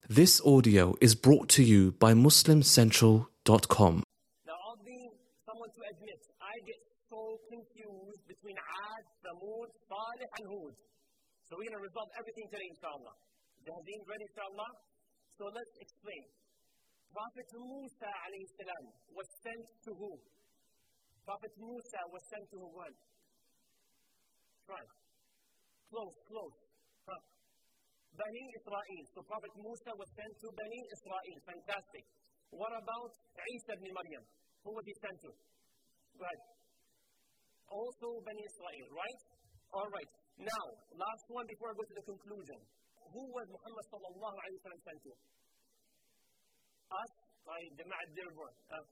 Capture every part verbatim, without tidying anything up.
This audio is brought to you by Muslim Central dot com. Now, I'll be someone to admit, I get so confused between Ad, Thamud, Salih, and Hud. So we're going to resolve everything today, inshallah. Jahazeen, ready, inshallah? So let's explain. Prophet Musa, alayhi salam, was sent to who? Prophet Musa was sent to who? One. Try. Close, close. Huh. Bani Israel. So Prophet Musa was sent to Bani Israel. Fantastic. What about Isa ibn Maryam? Who was he sent to? Right. Also Bani Israel, right? All right. Now, last one before I go to the conclusion. Who was Muhammad sallallahu alayhi wa sallam sent to? Us? By Jama'at Dirbar.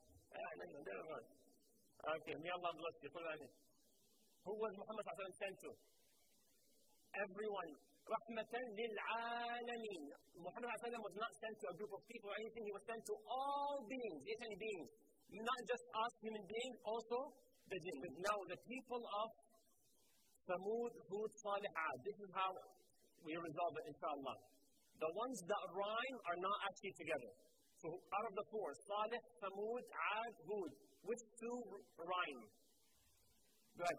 Okay, may Allah bless you. Who was Muhammad sallallahu alayhi wa sallam sent to? Everyone. Rahmatan lil alameen. Muhammad sallallahu alayhi wa sallam was not sent to a group of people or anything. He was sent to all beings, any beings. Not just us human beings, also the jinn. Now, the people of Thamud, Hud, Salih, Ad. This is how we resolve it, inshallah. The ones that rhyme are not actually together. So out of the four, Salih, Thamud, Ad, Hud, which two rhyme? Good.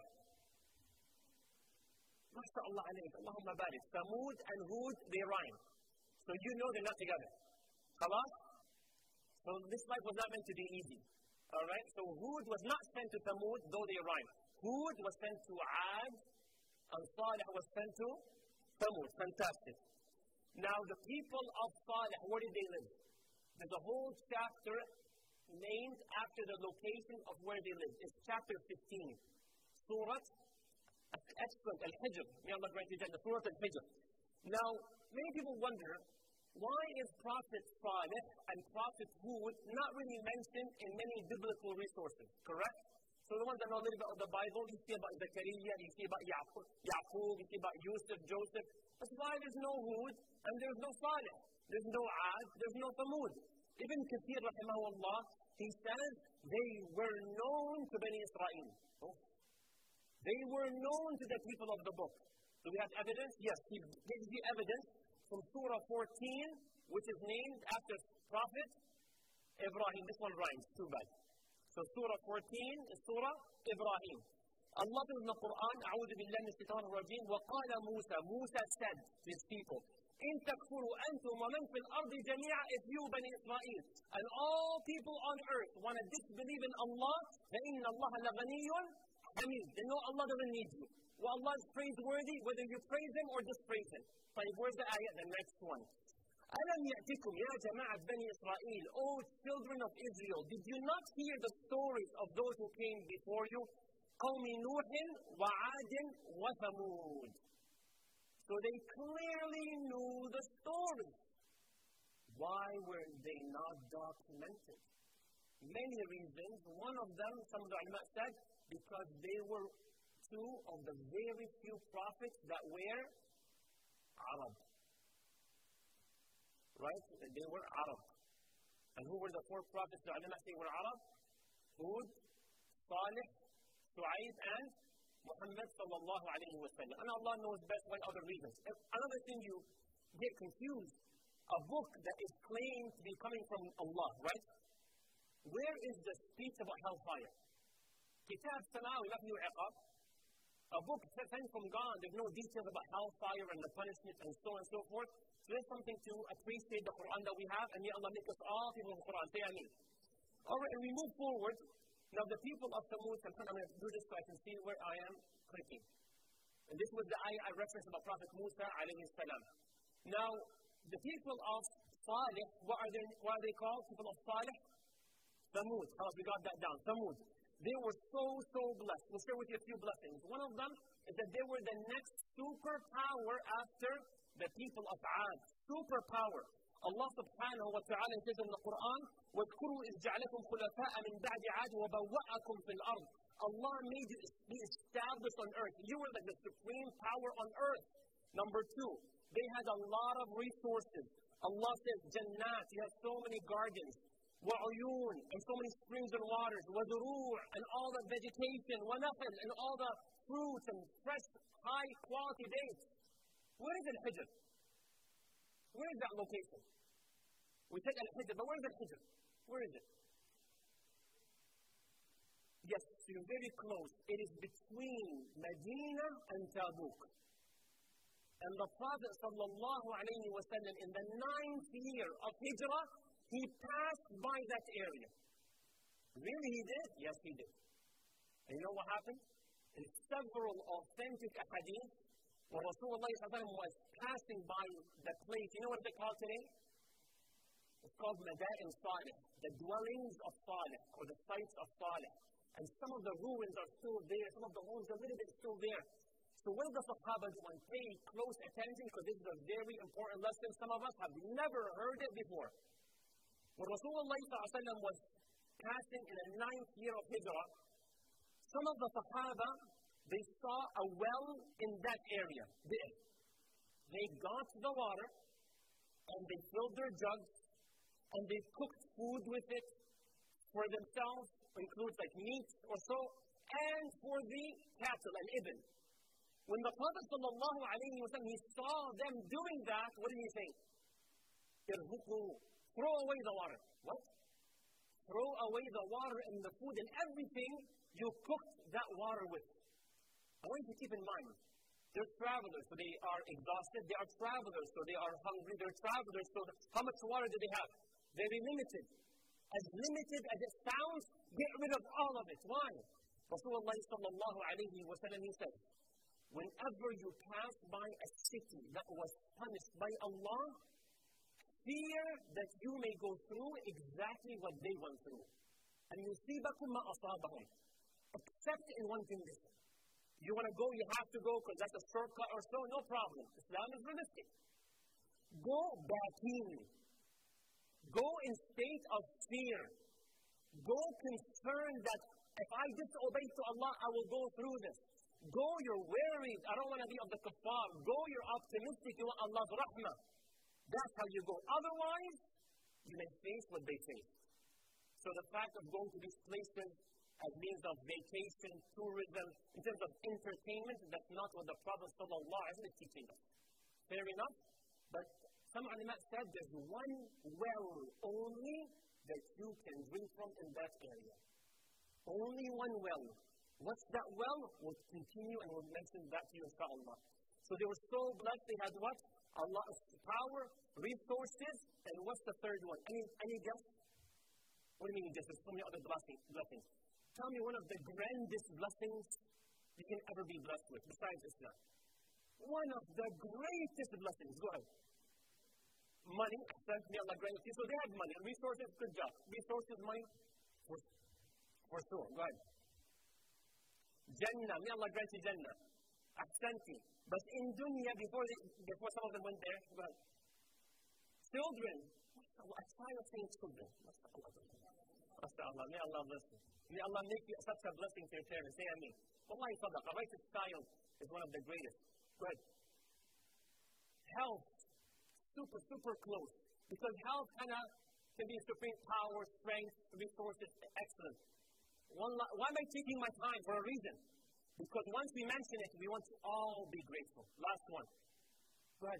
MashaAllah alayk, Allahumma barik. Thamud and Hud, they rhyme. So you know they're not together. Khalas? So this life was not meant to be easy. Alright? So Hud was not sent to Thamud, though they rhyme. Hud was sent to Ad, and Salih was sent to Thamud. Fantastic. Now the people of Salih, where did they live? There's a whole chapter named after the location of where they lived. It's chapter fifteen. Surah, excellent, Al-Hijr. May Allah grant you Jannah. Surah Al-Hijr. Now, many people wonder, why is Prophet Salih and Prophet Hud not really mentioned in many biblical resources? Correct? So the ones that know a little bit of the Bible, you see about Zakaria, you see about Yaqub, Yaqub, you see about Yusuf, Joseph. That's why there's no Hud and there's no Salih. There's no Ad, there's no Thamud. Ibn Kathir, rahimahullah, he says they were known to Bani Israel. Oh. They were known to the people of the book. Do we have evidence? Yes, he gives the evidence from Surah fourteen, which is named after Prophet Ibrahim. This one rhymes, too bad. So Surah fourteen is Surah Ibrahim. Allah says in the Quran, أعوذ بالله من الشيطان الرجيم, وقال موسى, Musa said to his people, إن تكفروا أنتم ومن في الأرض جميعا, if you Bani Israel and all people on earth want to disbelieve in Allah, فإن الله لغني حميد. They know Allah doesn't need you. Well, Allah is praiseworthy whether you praise Him or dispraise Him. So where's the ayah? The next one. ألم يأتكم يا جماعة بني إسرائيل, O children of Israel, did you not hear the stories of those who came before you? قوم نوح وعاد وثمود. So they clearly knew the story. Why were they not documented? Many reasons. One of them, some of the ulama said, because they were two of the very few prophets that were Arab. Right? They were Arab. And who were the four prophets the ulama say were Arab? Hud, Salih, Shu'aib, and Muhammad sallallahu alayhi wa sallam. And Allah knows best what other reasons. Another thing you get confused, a book that is claimed to be coming from Allah, right? Where is the speech about hellfire? Kitab Samawi, Nafni wa Iqab. A book sent from God, there's no details about hellfire and the punishment and so on and so forth. So there's something to appreciate the Quran that we have, and may Allah make us all people of the Quran. Say Ameen. Alright, and we move forward. Now the people of Thamud, I'm going to do this so I can see where I am clicking. And this was the ayah I referenced about Prophet Musa alayhi salam. Now, the people of Salih, what are they, what are they called? People of Salih? Thamud. How we got that down? Thamud. They were so, so blessed. We'll share with you a few blessings. One of them is that they were the next superpower after the people of Ad. Superpower. Allah subhanahu wa ta'ala says in the Quran, وَاذْكُرُوا إِذْ جَعْلَكُمْ خُلَفَاءَ مِنْ بَعْدِ عَادٍ وَبَوَّأَكُمْ فِي الْأَرْضِ. Allah made you be established on earth. You were like the supreme power on earth. Number two, they had a lot of resources. Allah says, Jannat, you have so many gardens. وَعُيُونَ, and so many springs and waters. وَذُرُوعَ, and all the vegetation. وَنَخَلْ, and all the fruits and fresh, high quality dates. Where is Al-Hijr? Where is that location? We said Al-Hijr, but where is Al-Hijr? Where is it? Yes, you're very close. It is between Medina and Tabuk. And the Prophet sallallahu alayhi wa sallam, in the ninth year of Hijrah, he passed by that area. Really he did? Yes, he did. And you know what happened? In several authentic ahadith, when Rasulullah was passing by the place, you know what it's called today? It's called Mada'in Salih, the dwellings of Salih, or the sites of Salih. And some of the ruins are still there, some of the homes are a little bit still there. So what did the Sahaba do? And pay close attention, because this is a very important lesson. Some of us have never heard it before. When Rasulullah was passing in the ninth year of Hijrah, some of the Sahaba, they saw a well in that area, there. They got the water, and they filled their jugs, and they cooked food with it for themselves, includes like meat or so, and for the cattle and ibn. When the Prophet sallallahu alayhi wa sallam, he saw them doing that, what did he say? Throw away the water. What? Throw away the water and the food and everything you cooked that water with. I want you to keep in mind, they're travelers, so they are exhausted. They are travelers, so they are hungry. They're travelers, so how much water do they have? Very limited. As limited as it sounds, get rid of all of it. Why? Rasulullah sallallahu alayhi wa sallam, he said, whenever you pass by a city that was punished by Allah, fear that you may go through exactly what they went through. And yusibakum ma asabahum. Except in one condition. You want to go, you have to go because that's a shortcut or so, no problem. Islam is realistic. Go back in. Go in state of fear. Go concerned that if I disobey to Allah, I will go through this. Go, you're worried. I don't want to be of the kuffar. Go, you're optimistic. You want Allah's rahmah. That's how you go. Otherwise, you may face what they face. So the fact of going to these places as means of vacation, tourism, in terms of entertainment, that's not what the Prophet sallallahu alaihi wasallam is teaching us. Fair enough? But some ulama said there's one well only that you can drink from in that area. Only one well. What's that well? We'll continue and we'll mention that to you, inshallah. So they were so blessed. They had what? Allah's power, resources, and what's the third one? Any any guess? What do you mean guess? There's so many other blessings. blessings. Tell me one of the grandest blessings you can ever be blessed with, besides Islam. One of the greatest blessings. Go ahead. Money. May Allah grant you. So they had money. Resources, good job. Resources, money, for, for sure. Go ahead. Jannah. May Allah grant you Jannah. Ahsanti. But in dunya, before, they, before some of them went there, go ahead. Children. I try not saying children. MashaAllah. May Allah bless you. May Allah make you such a blessing to your parents. Say Ameen. Wallahi sadaqah. Righteous child is one of the greatest. Go ahead. Health. Super, super close. Because health kind of can be supreme power, strength, resources. Excellent. One, why am I taking my time? For a reason. Because once we mention it, we want to all be grateful. Last one. Go ahead.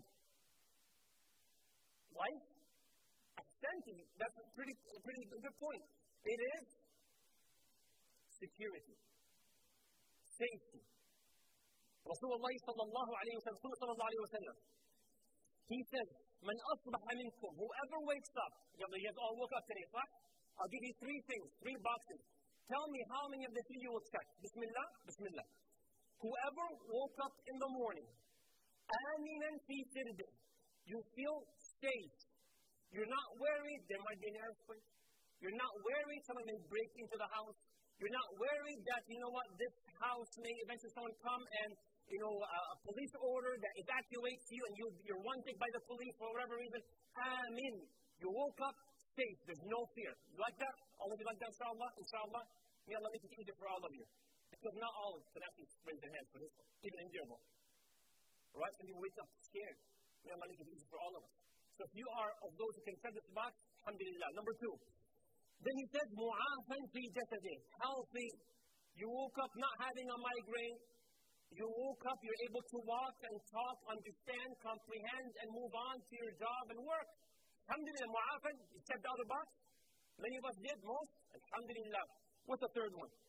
Life? Ascending. That's a pretty, a pretty good point. It is security. Safety. Rasulullah sallallahu alayhi wa sallam. He says, Man asbaha minkum, whoever wakes up, you guys all woke up today, right? I'll give you three things, three boxes. Tell me how many of the three you will check. Bismillah, Bismillah. Whoever woke up in the morning, aminan fi sirbi, you feel safe. You're not worried there might be an earthquake. You're not worried someone may break into the house. You're not worried that, you know what, this house may eventually someone come and, you know, uh, a police order that evacuates you and you, you're wanted by the police for whatever reason. Amin. You woke up safe. There's no fear. You like that? All of you like that, inshallah? Inshallah? May Allah make it easier for all of you. Because not all can actually raise their hands for this one. Even endurable. Alright? Some people wake up scared. May Allah make it easier for all of us. So if you are of those who can send this box, alhamdulillah. Number two. Then he says, mu'afan fi jasadih. Healthy. You woke up not having a migraine. You woke up, you're able to walk and talk, understand, comprehend, and move on to your job and work. Alhamdulillah, mu'afan, you stepped out of the box. Many of us did, most. Alhamdulillah. What's the third one?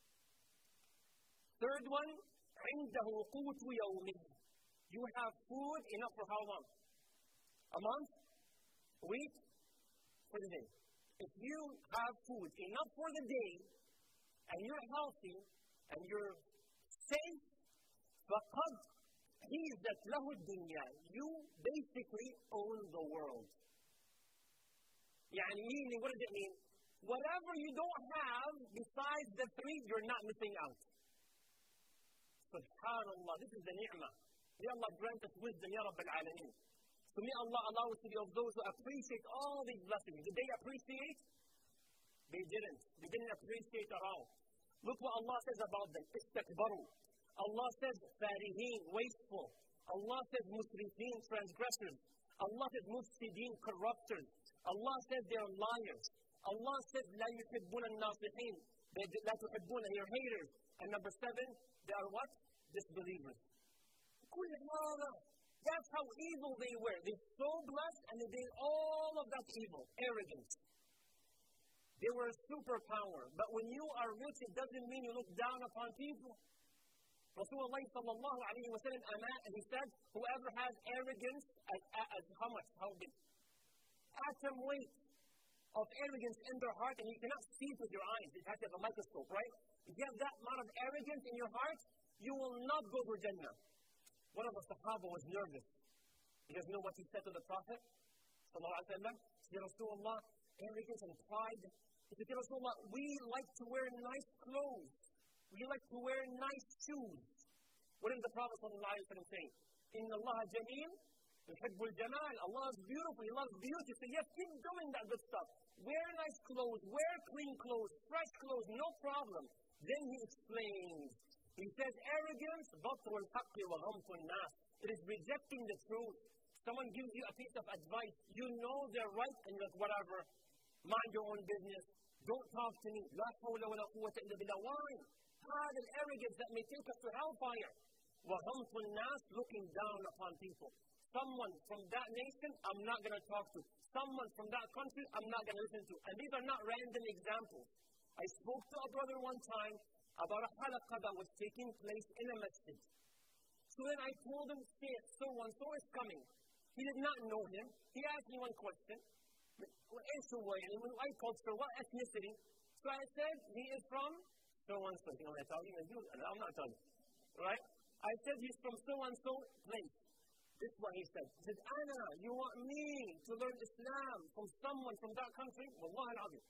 Third one, عنده قوت يومه. You have food enough for how long? A month? A week? For the day. If you have food enough for the day, and you're healthy, and you're safe, فَقَدْ حِيزَتْ لَهُ الدُّنْيَا. You basically own the world. يعني meaning, what does it mean? Whatever you don't have besides the three, you're not missing out. Subhanallah, this is the ni'mah. May Allah grant us wisdom, Ya Rabb al-Alameen. So may Allah allow us to be of those who appreciate all these blessings. Did they appreciate? They didn't. They didn't appreciate at all. Look what Allah says about them. Istakbaru. Allah says fariheen, wasteful. Allah says musrifeen, transgressors. Allah says mufsideen, corruptors. Allah says they're liars. Allah says la yuhibbuna al-nasihin. La tuhibbuna, you're haters. And number seven, they are what? Disbelievers. That's how evil they were. They're so blessed and they did all of that evil. Arrogance. They were a superpower. But when you are rich, it doesn't mean you look down upon people. Rasulullah sallallahu alayhi wa sallam, and he said, whoever has arrogance, as, as how much? How big? Atom weight of arrogance in their heart, and you cannot see it with your eyes. It has to have a microscope, right? If you have that amount of arrogance in your heart, you will not go to Jannah. One of the Sahaba was nervous. You guys know what he said to the Prophet? Sallallahu Alaihi Wasallam. He said, Rasulullah, arrogance and pride. He said, Rasulullah, we like to wear nice clothes. We like to wear nice shoes. What did the Prophet Sallallahu Alaihi Wasallam say? Inna Allah jameel, yuhibbul jamal. Allah is beautiful, He loves beauty. So yes, keep doing that good stuff. Wear nice clothes, wear clean clothes, fresh clothes, no problem. Then he explains. He says, arrogance, batrul haqqi wa ghamtun nas. It is rejecting the truth. Someone gives you a piece of advice. You know they're right, and you're like, whatever. Mind your own business. Don't talk to me. La hawla wa la quwwata illa billah. Why? Pride and arrogance that may take us to hellfire. Wa ghamtun nas, looking down upon people. Someone from that nation, I'm not going to talk to. Someone from that country, I'm not going to listen to. And these are not random examples. I spoke to a brother one time about a halaqah that was taking place in a masjid. So then I told him, say it, so-and-so is coming. He did not know him. He asked me one question. I called for what ethnicity? So I said, he is from so-and-so. You know what I tell you? I'm not telling you. Right? I said, he's from so-and-so place. This is what he said. He said, Anna, you want me to learn Islam from someone from that country? Wallah al-Azim.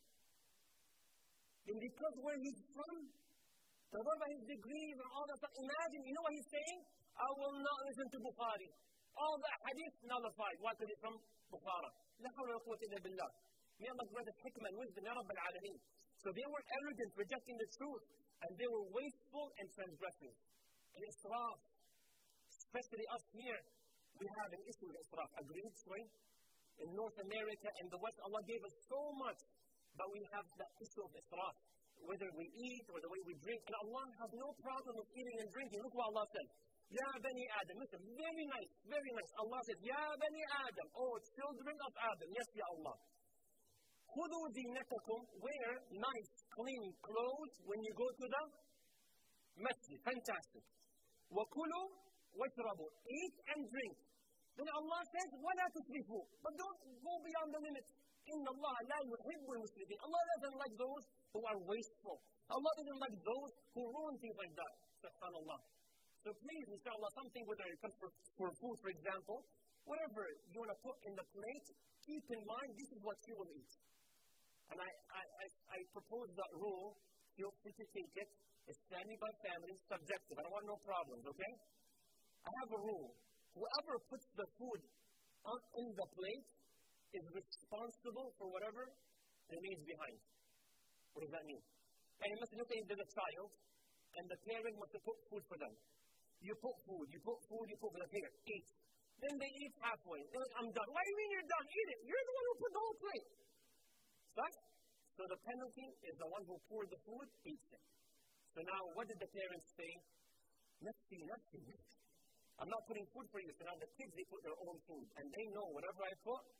And because where he's from, the what about his degrees and all that stuff, imagine, you know what he's saying? I will not listen to Bukhari. All that hadith nullified. Why? Because it's from Bukhara. La hawla wa quwwata illa billah. May Allah grant us hikmah and wisdom, Ya Rabb al-Alameen. So they were arrogant, rejecting the truth, and they were wasteful and transgressive. And israf, especially us here, we have an issue with israf. Agreed, right? In North America and the West, Allah gave us so much, but we have that issue of israf. Whether we eat or the way we drink, and Allah has no problem with eating and drinking. Look what Allah says. Ya Bani Adam. Listen, very nice, very nice. Allah says, Ya Bani Adam. Oh, children of Adam. Yes, Ya Allah. Khudu zinatakum. Wear nice, clean clothes when you go to the masjid. Fantastic. Wa kulu washrabu. Eat and drink. Then Allah says, وَلَا تُسْرِفُوا. But don't go beyond the limits. Inna Allah la yuhibbu al-musrifin. Allah doesn't like those who are wasteful. Allah doesn't like those who ruin things like that. Subhanallah. So please, inshallah, something whether it comes for, for food, for example, whatever you want to put in the plate, keep in mind this is what you will eat. And I, I, I, I propose that rule. Feel free to take it. It's family by family, subjective. I don't want no problems, okay? I have a rule. Whoever puts the food on, in the plate is responsible for whatever it leaves behind. What does that mean? And it must look like there's a child, and the parent must put food for them. You put food, you put food, you put for the parent. Eat. Then they eat halfway. They're like, I'm done. Why do you mean you're done? Eat it. You're the one who put the whole plate. Right? So the penalty is the one who poured the food, eats it. So now, what did the parents say? Nafsi, nafsi, nafsi. I'm not putting food for you. So now the kids, they put their own food. And they know whatever I put,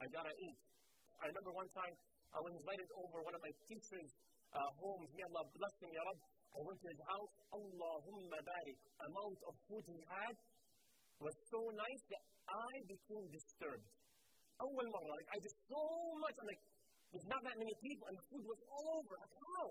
I gotta eat. I remember one time I was invited over one of my teachers' uh, homes. May Allah bless him, Ya Rab. I went to his house. Allahumma barik. Amount of food he had was so nice that I became disturbed. أول مرة, like I just so much. I'm like, there's not that many people, and the food was all over. Like, how?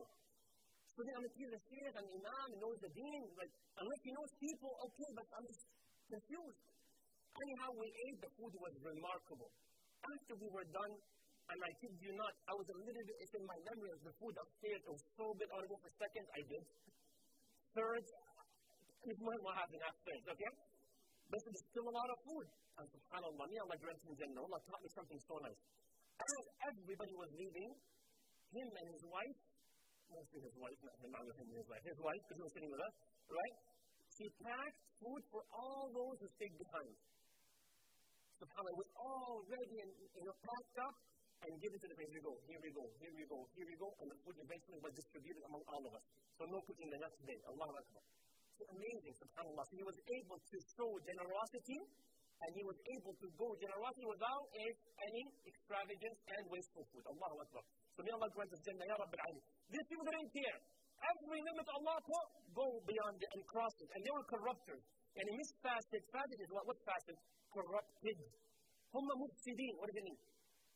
So then I'm like, he's a sheikh, an imam, he knows the deen. Like, unless he knows people, okay, but I'm just confused. Anyhow, we ate. The food was remarkable. After we were done, and I kid you not, I was a little bit, it's in my memory of the food upstairs. It was so good. I want to go for seconds. I did. Third, this might not happen upstairs, okay? But there's still a lot of food. And subhanAllah, me Allah grant him Jannah. Allah taught me something so nice. As everybody was leaving, him and his wife, mostly his wife, not him, not him and his wife, his wife, because he was sitting with us, right? She packed food for all those who stayed behind. SubhanAllah, it was all ready and, you know, packed up and given to the place. Here we go, here we go, here we go, here we go, and the food eventually was distributed among all of us. So no cooking the next day. Allahu Akbar. So amazing, SubhanAllah. So he was able to show generosity, and he was able to go generosity without any extravagance and wasteful food. Allahu Akbar. So may Allah grant us Jannah, Ya Rabbil Alamin. These people didn't care. Every limit Allah put, go beyond it and cross it. And they were corrupters. And he misfasted. Fasted is what? What fasted? Corrupted. Humma mufsideen. What does it mean?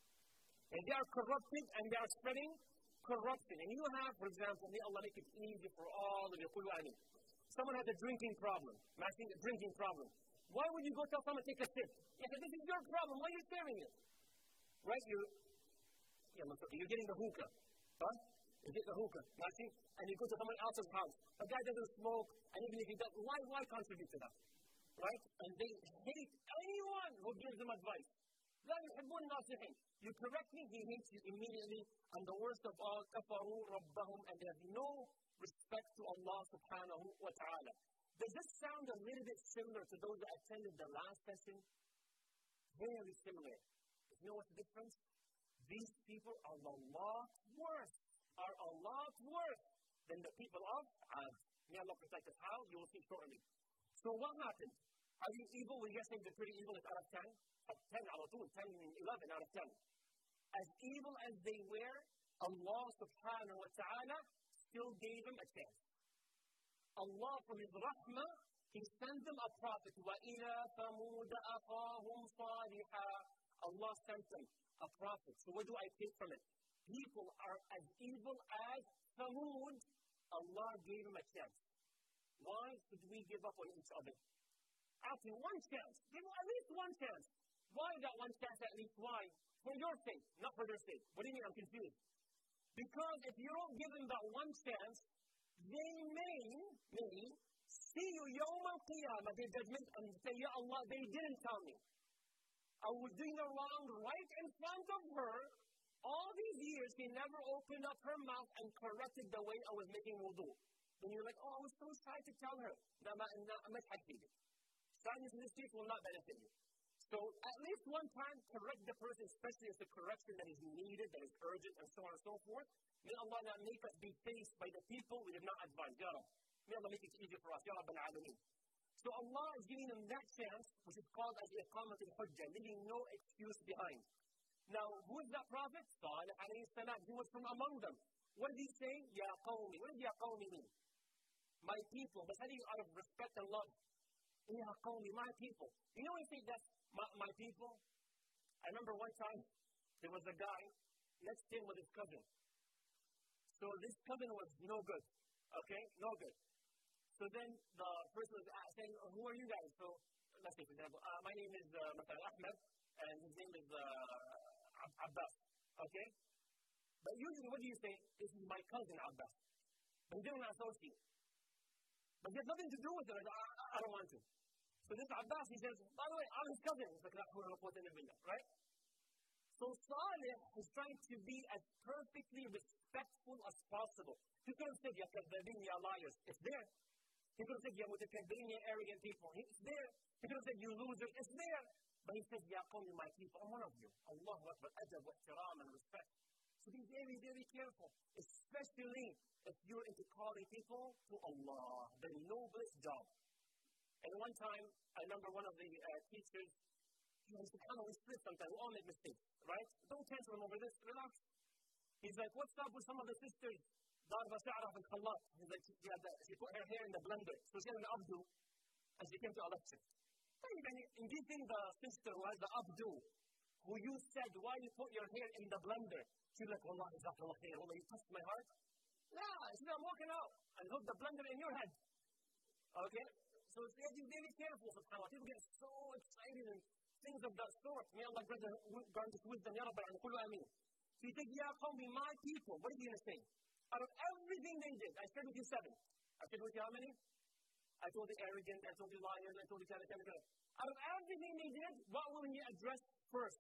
And they are corrupted and they are spreading corruption. And you have, for example, may Allah make it easy for all of you. Someone has a drinking problem. Imagine a drinking problem. Why would you go tell someone to take a sip? Yeah, this is your problem. Why are you sharing it? Right? You're, yeah, you're getting the hookah. Huh? You get the hookah. See? And you go to someone else's house. A guy doesn't smoke, and even if he does, why, why contribute to that? Right? And they hate anyone who gives them advice. لا يحبون الناصحين. You correct me, he hates you immediately. And the worst of all, كفروا ربهم, and they have no respect to Allah subhanahu wa ta'ala. Does this sound a little bit similar to those that attended the last session? Very similar. You know what's the difference? These people are a lot worse, are a lot worse than the people of Ad. May Allah protect us. How? You will see shortly. So what happened? Are you evil? We're guessing they're pretty evil. It's out of ten. Of ten out of two. ten, eleven out of ten. As evil as they were, Allah subhanahu wa ta'ala still gave them a chance. Allah from His rahmah, He sent them a prophet. وَإِلَى ثَمُودَ أَخَاهُمْ صَالِحًا. Allah sent them a prophet. So what do I take from it? People are as evil as Thamud. Allah gave them a chance. Why should we give up on each other? After one chance, give them at least one chance. Why that one chance at least? Why? For your sake, not for their sake. What do you mean? I'm confused. Because if you don't give them that one chance, they may, may see you Yawm al-Qiyamah, the judgment, and say, Ya Allah, they didn't tell me. I was doing the wrong right in front of her. All these years, she never opened up her mouth and corrected the way I was making wudu. Then you're like, oh, I was so shy to tell her. Shyness in this case will not benefit you. So at least one time, correct the person, especially as the correction that is needed, that is urgent, and so on and so forth. May Allah not make us be faced by the people we have not advised. Ya Rabbi. May Allah make it easier for us. Ya Rabbi al-Alameen. So Allah is giving them that chance, which is called as iqamat al-hujjah, leaving no excuse behind. Now, who is that prophet? Salih alayhi salam. He was from among them. What did he say? Ya qawmi. What does Ya qawmi mean? My people. But that is out of respect and love. Ya qawmi, my people. You know when you say that's my, my people? I remember one time, there was a guy next to him with his cousin. So this cousin was no good. Okay? No good. So then the person was saying, who are you guys? So, let's say, for example, uh, my name is uh, Ahmed, and his name is uh, Abbas. Okay? But usually, what do you say? This is my cousin, Abbas. But he didn't associate. But he has nothing to do with it. I, I, I don't want to. So this Abbas, he says, by the way, I'm his cousin. He's like, right? So Salih is trying to be as perfectly respectful as possible. He could have said, Ya kadhabin, ya liars. It's there. He could have said, Ya mutakabbirin, ya arrogant people. It's there. He could have said, you loser. It's there. But he says, Ya qawmi, my people. I'm one of you. Allahu Akbar, adab wa ihtiram and respect. So be very, very careful. Especially if you're into calling people to Allah, the noblest job. And one time, I remember one of the uh, teachers, You know, subhanAllah, we split sometimes. We all make mistakes, right? Don't cancel him over this. Relax. He's like, what's up with some of the sisters? ضاربة شعرها في الخلاط. He's like, she, had the, she put her hair in the blender. So she had an abdu, and she came to a lecture. And do you think the sister was the abdu, who you said, why you put your hair in the blender? She's like, Wallah, jazakallah khair. Wallah, you touched my heart. Yeah, she said, I'm walking out. And hook the blender in your head. Okay? So you have to be very careful, subhanAllah. People get so excited and things of that sort. May Allah grant us wisdom. Ya Rabbi, and Qulu Ameen. So you think, Ya Qawmi, my people. What are you going to say? Out of everything they did, I shared with you seven. I shared with you how many? I told you arrogant, I told you liars, I told you kind of, kind of, kind of. Out of everything they did, what will he address first?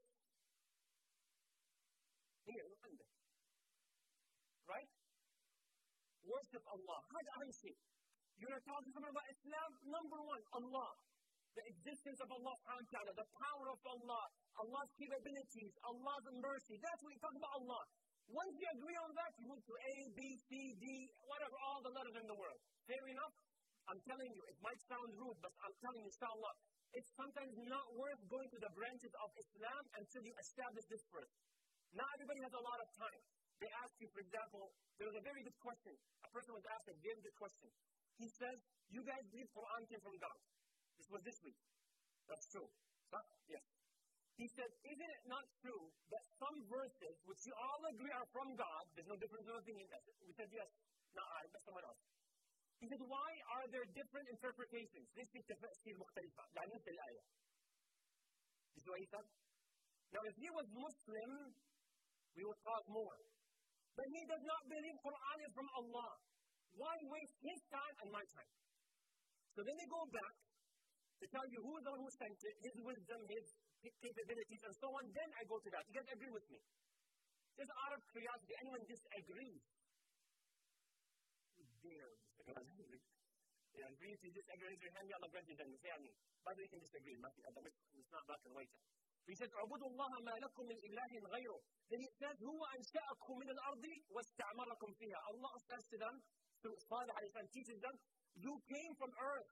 Here, under. Right? Worship Allah. هذا أهم شيء. You're going to talk to someone about Islam. Number one, Allah. The existence of Allah subhanahu wa ta'ala, the power of Allah, Allah's capabilities, Allah's mercy. That's what you talk about Allah. Once you agree on that, you move to A, B, C, D, whatever, all the letters in the world. Fair enough? I'm telling you, it might sound rude, but I'm telling you, inshallah, it's sometimes not worth going to the branches of Islam until you establish this first. Not everybody has a lot of time. They ask you, for example, there was a very good question. A person was asked a very good question. He says, you guys believe Quran came from God. This was this week. That's true. Huh? Yes. He said, isn't it not true that some verses, which you all agree are from God, there's no difference in opinion. We said, yes, not I, but someone else. He said, why are there different interpretations? This is تفسير مختلفة. يعني مثل الآية. You see what he said? Now, if he was Muslim, we would talk more. But he does not believe Quran is from Allah. Why waste his time and my time? So then they go back to tell you who is the one who sent it, his wisdom, his capabilities, and so on. Then I go to that. You guys agree with me? Just out of curiosity, anyone disagrees? Dare. Yeah, agree to disagree. Raise your hand. Allah grant you then. Say amen. By the way, you can disagree. It's not black and white. He says, اعبدوا الله ما لكم من إله غيره. Then he says, هو أنشأكم من الأرض واستعمركم فيها. Allah says to them, through Salih alayhi salam teaches them, you came from earth.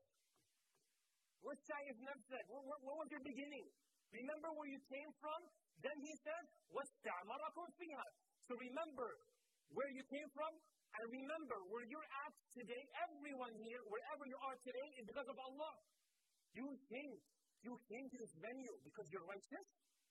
What Sayyid said? What, what, what was your beginning? Remember where you came from? Then he says, واستعمركم فيها. So remember where you came from, and remember where you're at today. Everyone here, wherever you are today, is because of Allah. You came. You came to this venue because you're righteous?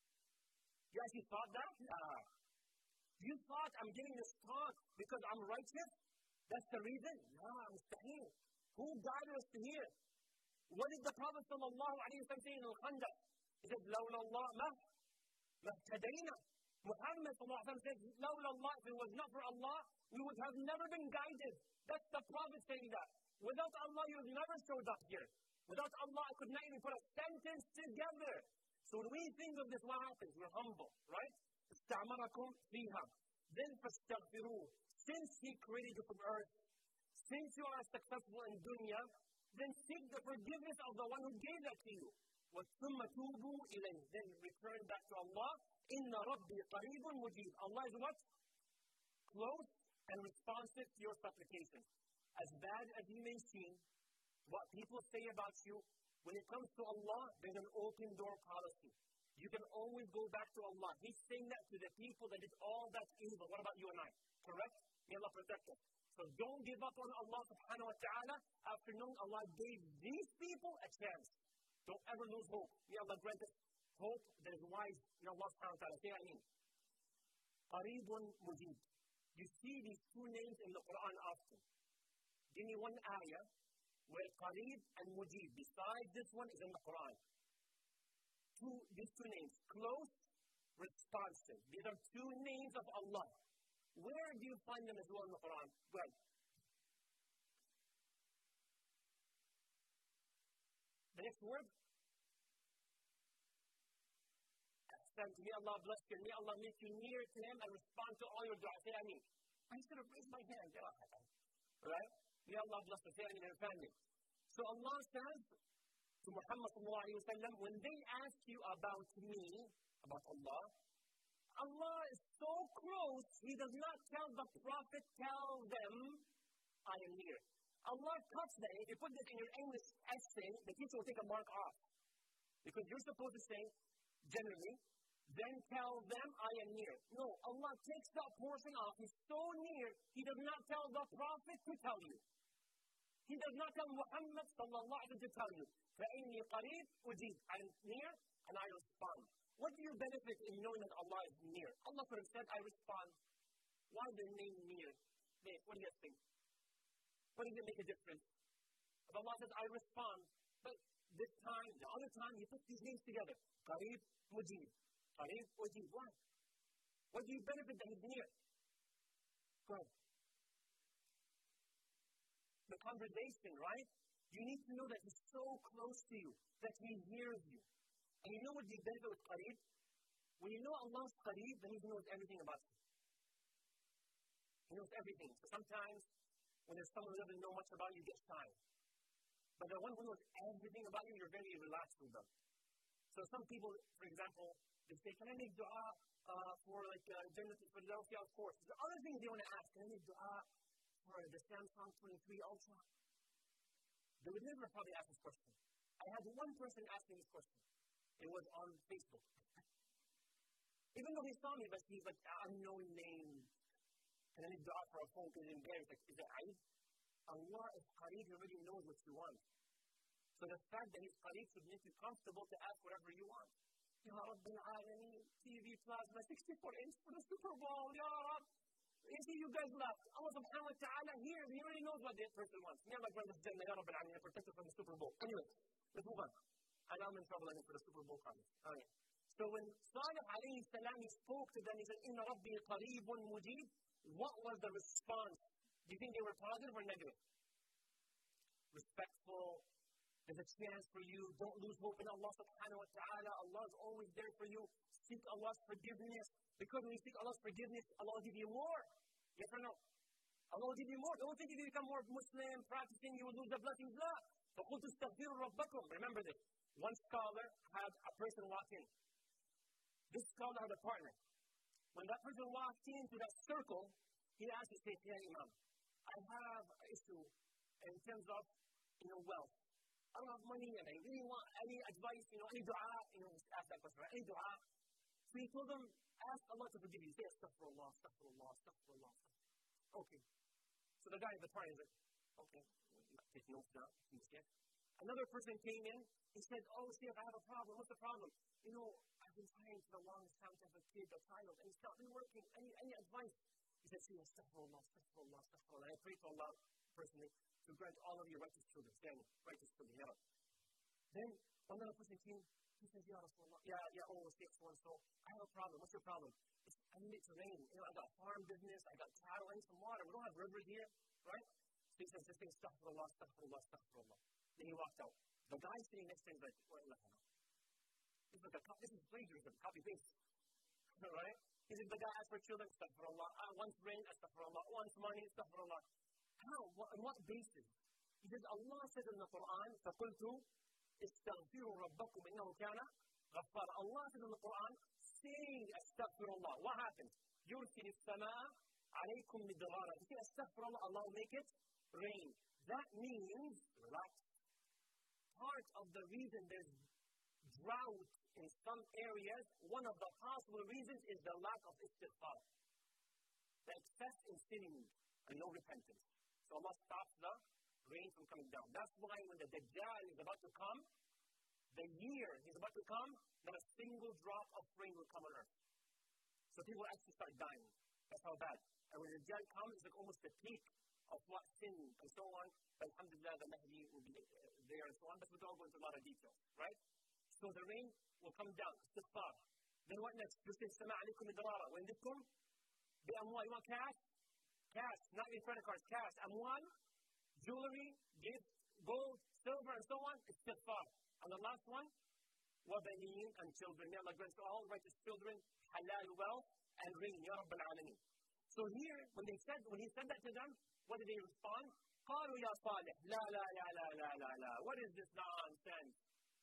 You actually thought that? Nah. You thought I'm getting this talk because I'm righteous? That's the reason? Nah, mustaheel. Who guided us to here? What did the Prophet sallallahu alayhi wa sallam say in Al-Khandaq? He said, لَوْلَا اللَّهِ مَا مَهْتَدَيْنَا. Muhammad sallallahu alayhi wa sallam said, لَوْلَا اللَّهِ, if it was not for Allah, we would have never been guided. That's the Prophet saying that. Without Allah, you would never showed up here. Without Allah, I could not even put a sentence together. So when we think of this, what happens? We're humble, right? استعمركم فيها. Then فاستغفروه. Since He created you from earth, since you are successful in dunya, then seek the forgiveness of the one who gave that to you. وَثُمَّ تُوبُوا إِلَيْهِ. Then return back to Allah. إِنَّ رَبِّي قَرِيبٌ مُجِيبٌ. Allah is what? Close and responsive to your supplications. As bad as you may seem, what people say about you, when it comes to Allah, there's an open door policy. You can always go back to Allah. He's saying that to the people that did all that evil. What about you and I? Correct? May Allah protect us. So don't give up on Allah subhanahu wa ta'ala after knowing Allah gave these people a chance. Don't ever lose hope. May Allah grant us hope that is wise in Allah subhanahu wa ta'ala. Say amin. Qareebun Mujib. You see these two names in the Quran often. Give me one ayah where Qareeb and Mujib, besides this one, is in the Quran. Two, these two names, close, responsive. These are two names of Allah. Where do you find them as well in the Quran? Well, the next word, may Allah bless you, may Allah make you near to Him and respond to all your dua. Say Ameen. I should have raised my hand. Right? May Allah bless us, say Ameen, and your family. So Allah says to Muhammad sallallahu alayhi wa sallam, when they ask you about me, about Allah, Allah is so close, He does not tell the Prophet, tell them, I am here. Allah cuts that. If you put this in your English essay, the teacher will take a mark off. Because you're supposed to say, generally, then tell them I am near. No, Allah takes that portion off. He's so near, He does not tell the Prophet to tell you. He does not tell Muhammad sallallahu alayhi wa sallam to tell you. فَإِنِّي قَرِيبٌ أُجِيبُ. I am near and I respond. What do you benefit in knowing that Allah is near? Allah could have said, I respond. Why the name near? Wait, what do you guys think? What does it make a difference? If Allah says, I respond, but this time, the other time, He puts these names together. Qareeb, Mujib. Qareeb, Mujib. Why? What do you benefit that He's near? Go ahead. The conversation, right? You need to know that He's so close to you, that He hears you. And you know what the benefit with Qareeb? When you know Allah's Qareeb, then He knows everything about you. He knows everything. So sometimes, when there's someone who doesn't know much about you, you get shy. But the one who knows everything about you, you're very relaxed with them. So some people, for example, they say, can I make dua uh, for like uh, Jannah to Philadelphia? Of course. The other thing they want to ask, can I make dua for the Samsung twenty-three Ultra? They would never probably ask this question. I had one person ask me this question. It was on Facebook. Even though he saw me, but he's like, unknown name. Can I make dua for a phone because it's embarrassed? Like, is it Aid? Allah is Qareeb, He already knows what you want. So the fact that He's Qareeb should make you comfortable to ask whatever you want. Ya Rabbil Alameen, T V plasma, sixty-four inch for the Super Bowl, Ya Rab. You see, you guys left. Allah subhanahu wa ta'ala here, He already knows what the person wants. Never grant us Jannah, Ya Rabbil Alameen, protect us from the Super Bowl. Anyway, let's move on. And I'm in trouble again for the Super Bowl comments. Okay. So when Salih alayhi salam, he spoke to them, he said, Inna Rabbi Qareebun Mujib. What was the response? Do you think they were positive or negative? Respectful. There's a chance for you. Don't lose hope in Allah subhanahu wa ta'ala. Allah is always there for you. Seek Allah's forgiveness. Because when you seek Allah's forgiveness, Allah will give you more. Yes or no? Allah will give you more. Don't think if you become more Muslim, practicing, you will lose the blessings. La. فَقُلْتُ اسْتَغْفِرُوا رَبَّكُمْ. Remember this. One scholar had a person walk in. This scholar had a partner. When that person walked into that circle, he asked, he said, Ya Imam, I have an issue in terms of, you know, wealth. I don't have money and I really want any advice, you know, any dua. You know, just ask that question, right? Any dua. So he told him, ask Allah to forgive you. Say, astaghfirullah, astaghfirullah, astaghfirullah. Okay. So the guy at the party is like, okay, take notes down. Another person came in. He said, oh, Sheikh, I have a problem. What's the problem? You know, I've been trying for the longest time to have a kid, a child, and it's not been working. Any, any advice? He said, Sheikh, astaghfirullah, astaghfirullah, astaghfirullah. And I pray to Allah personally to grant all of your righteous children. Stand, righteous children, ya Rab. Then another person came. He said, Ya Rasulullah, Ya, Ya, oh, Sheikh, so and so. I have a problem. What's your problem? It's, I need it to rain. You know, I got farm business. I got cattle. I need some water. We don't have rivers here, right? So he says, just say, astaghfirullah, astaghfirullah, astaghfirullah. Then he walked out. The guy sitting next to him is like, what the hell? This is, like a, this is plagiarism, copy paste. Right? He said, the guy asked for children, astaghfirullah. Uh, once rain, astaghfirullah. Once money, astaghfirullah. How? What, on what basis? He says, Allah said in the Quran, فَقُلْتُ اسْتَغْفِرُوا رَبَّكُمْ إِنَّهُ كَانَ غَفَّارًا. Allah said in the Quran, saying astaghfirullah. What happens? يُرْسِلِ السَّمَاءَ عَلَيْكُمْ مِدْرَارًا. You say astaghfirullah, Allah will make it rain. That means, relax. Part of the reason there's drought in some areas, one of the possible reasons is the lack of istighfar. The excess in sinning and no repentance. So Allah stops the rain from coming down. That's why when the Dajjal is about to come, the year he's about to come, not a single drop of rain will come on earth. So people actually start dying. That's how bad. And when the Dajjal comes, it's like almost the peak of what sin and so on. But alhamdulillah, the Mahdi will be there and so on. But we don't go into a lot of details, right? So the rain will come down. Istighfar. Then what next? يُرْسِلِ السَّمَاءَ عَلَيْكُمْ مِدْرَارًا. وَيَمْدِدْكُمْ بِأَمْوَالٍ. You want cash? Cash. Not your credit cards. Cash. Amwal, jewelry, gifts, gold, silver, and so on. Istighfar. And the last one, وَبَنِينَ, and children. May Allah grant to all righteous children halal wealth and rain. Ya Rabbil Alameen. So here, when they said, when he said that to them, what did they respond? قالوا يا صالح لا لا لا لا لا لا لا. What is this nonsense?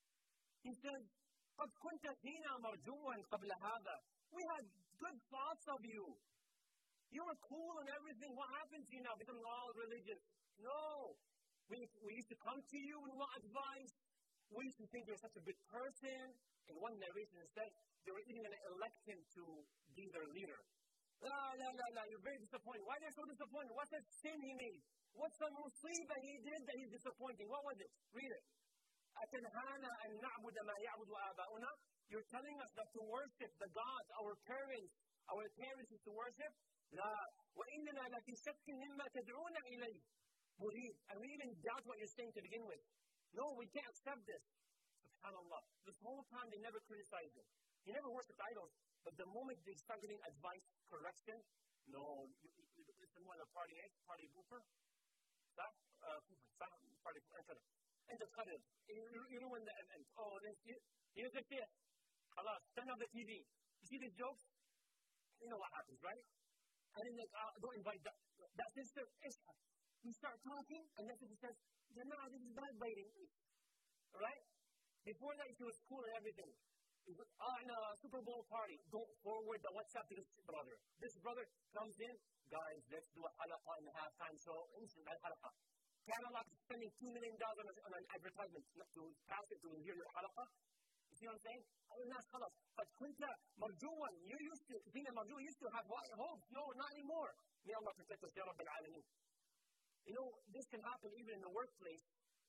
He said, قد كنت فينا مرجوا قبل هذا. We had good thoughts of you. You were cool and everything. What happened to you now, becoming all religious? No. We, we used to come to you and want advice. we used to think he was such a good person. In one narration, it said they were even going to elect him to be their leader. La, la, la, la, you're very disappointed. Why are they so disappointed? What's that sin he made? What's the musibah he did that he's disappointing? What was it? Read it. أَتَنْهَانَا أَن نَعْبُدَ مَا يَعْبُدُ آبَاؤُنَا. You're telling us that to worship the gods, our parents, our parents is to worship? لا. وَإِنَّنَا لَفِي شَكٍّ مِمَّا تَدْعُونَ إِلَيْهِ مُرِيبٍ. And we even doubt what you're saying to begin with. No, we can't accept this. SubhanAllah. This whole time they never criticized him. He never worshipped idols. But the moment they start getting advice, correction, no, you, you, you listen more the party, eh? Party booper? That? Uh, party booper. And the qadr. You know when the, and, and oh, then you, here's the fear. Allah, turn off the T V. You see these jokes? You know what happens, right? And then like, uh, don't invite that, that sister, Isha. We start talking, and that sister says, Jama'ah, this is backbiting. Alright? Before that, she was cool and everything. Oh, in a Super Bowl party, don't forward the WhatsApp to this brother. This brother comes in, guys, let's do a halaqah in the halftime show. Instant halaqah. Cadillac is spending two million dollars on an advertisement to pass it to hear your halaqah. You see what I'm saying? الناس خلاص قد كنت مرجوا. You used to, being a marju, used to have hope. No, not anymore. May Allah protect us, Ya Rabb al-Alameen. You know, this can happen even in the workplace.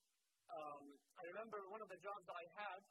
Um, I remember one of the jobs that I had,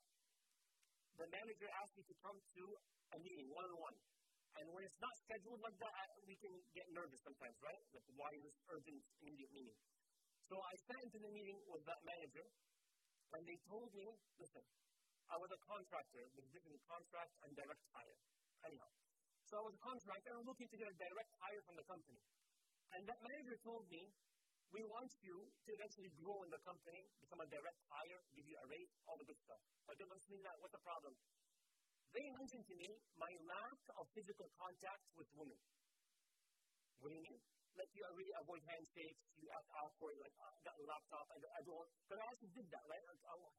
the manager asked me to come to a meeting, one-on-one. And when it's not scheduled like that, we can get nervous sometimes, right? Like, why is this urgent, immediate meeting? So I sat into the meeting with that manager, and they told me, listen, I was a contractor, with different contract and direct hire. Anyhow, so I was a contractor, and I'm looking to get a direct hire from the company. And that manager told me, we want you to eventually grow in the company, become a direct hire, give you a raise, all the good stuff. But don't listen to that, what's the problem? They mentioned to me my lack of physical contact with women. What do you mean? Like you really avoid handshakes, you act awkward, like, uh, got a laptop, I, I don't, but I actually did that, right? Like, oh,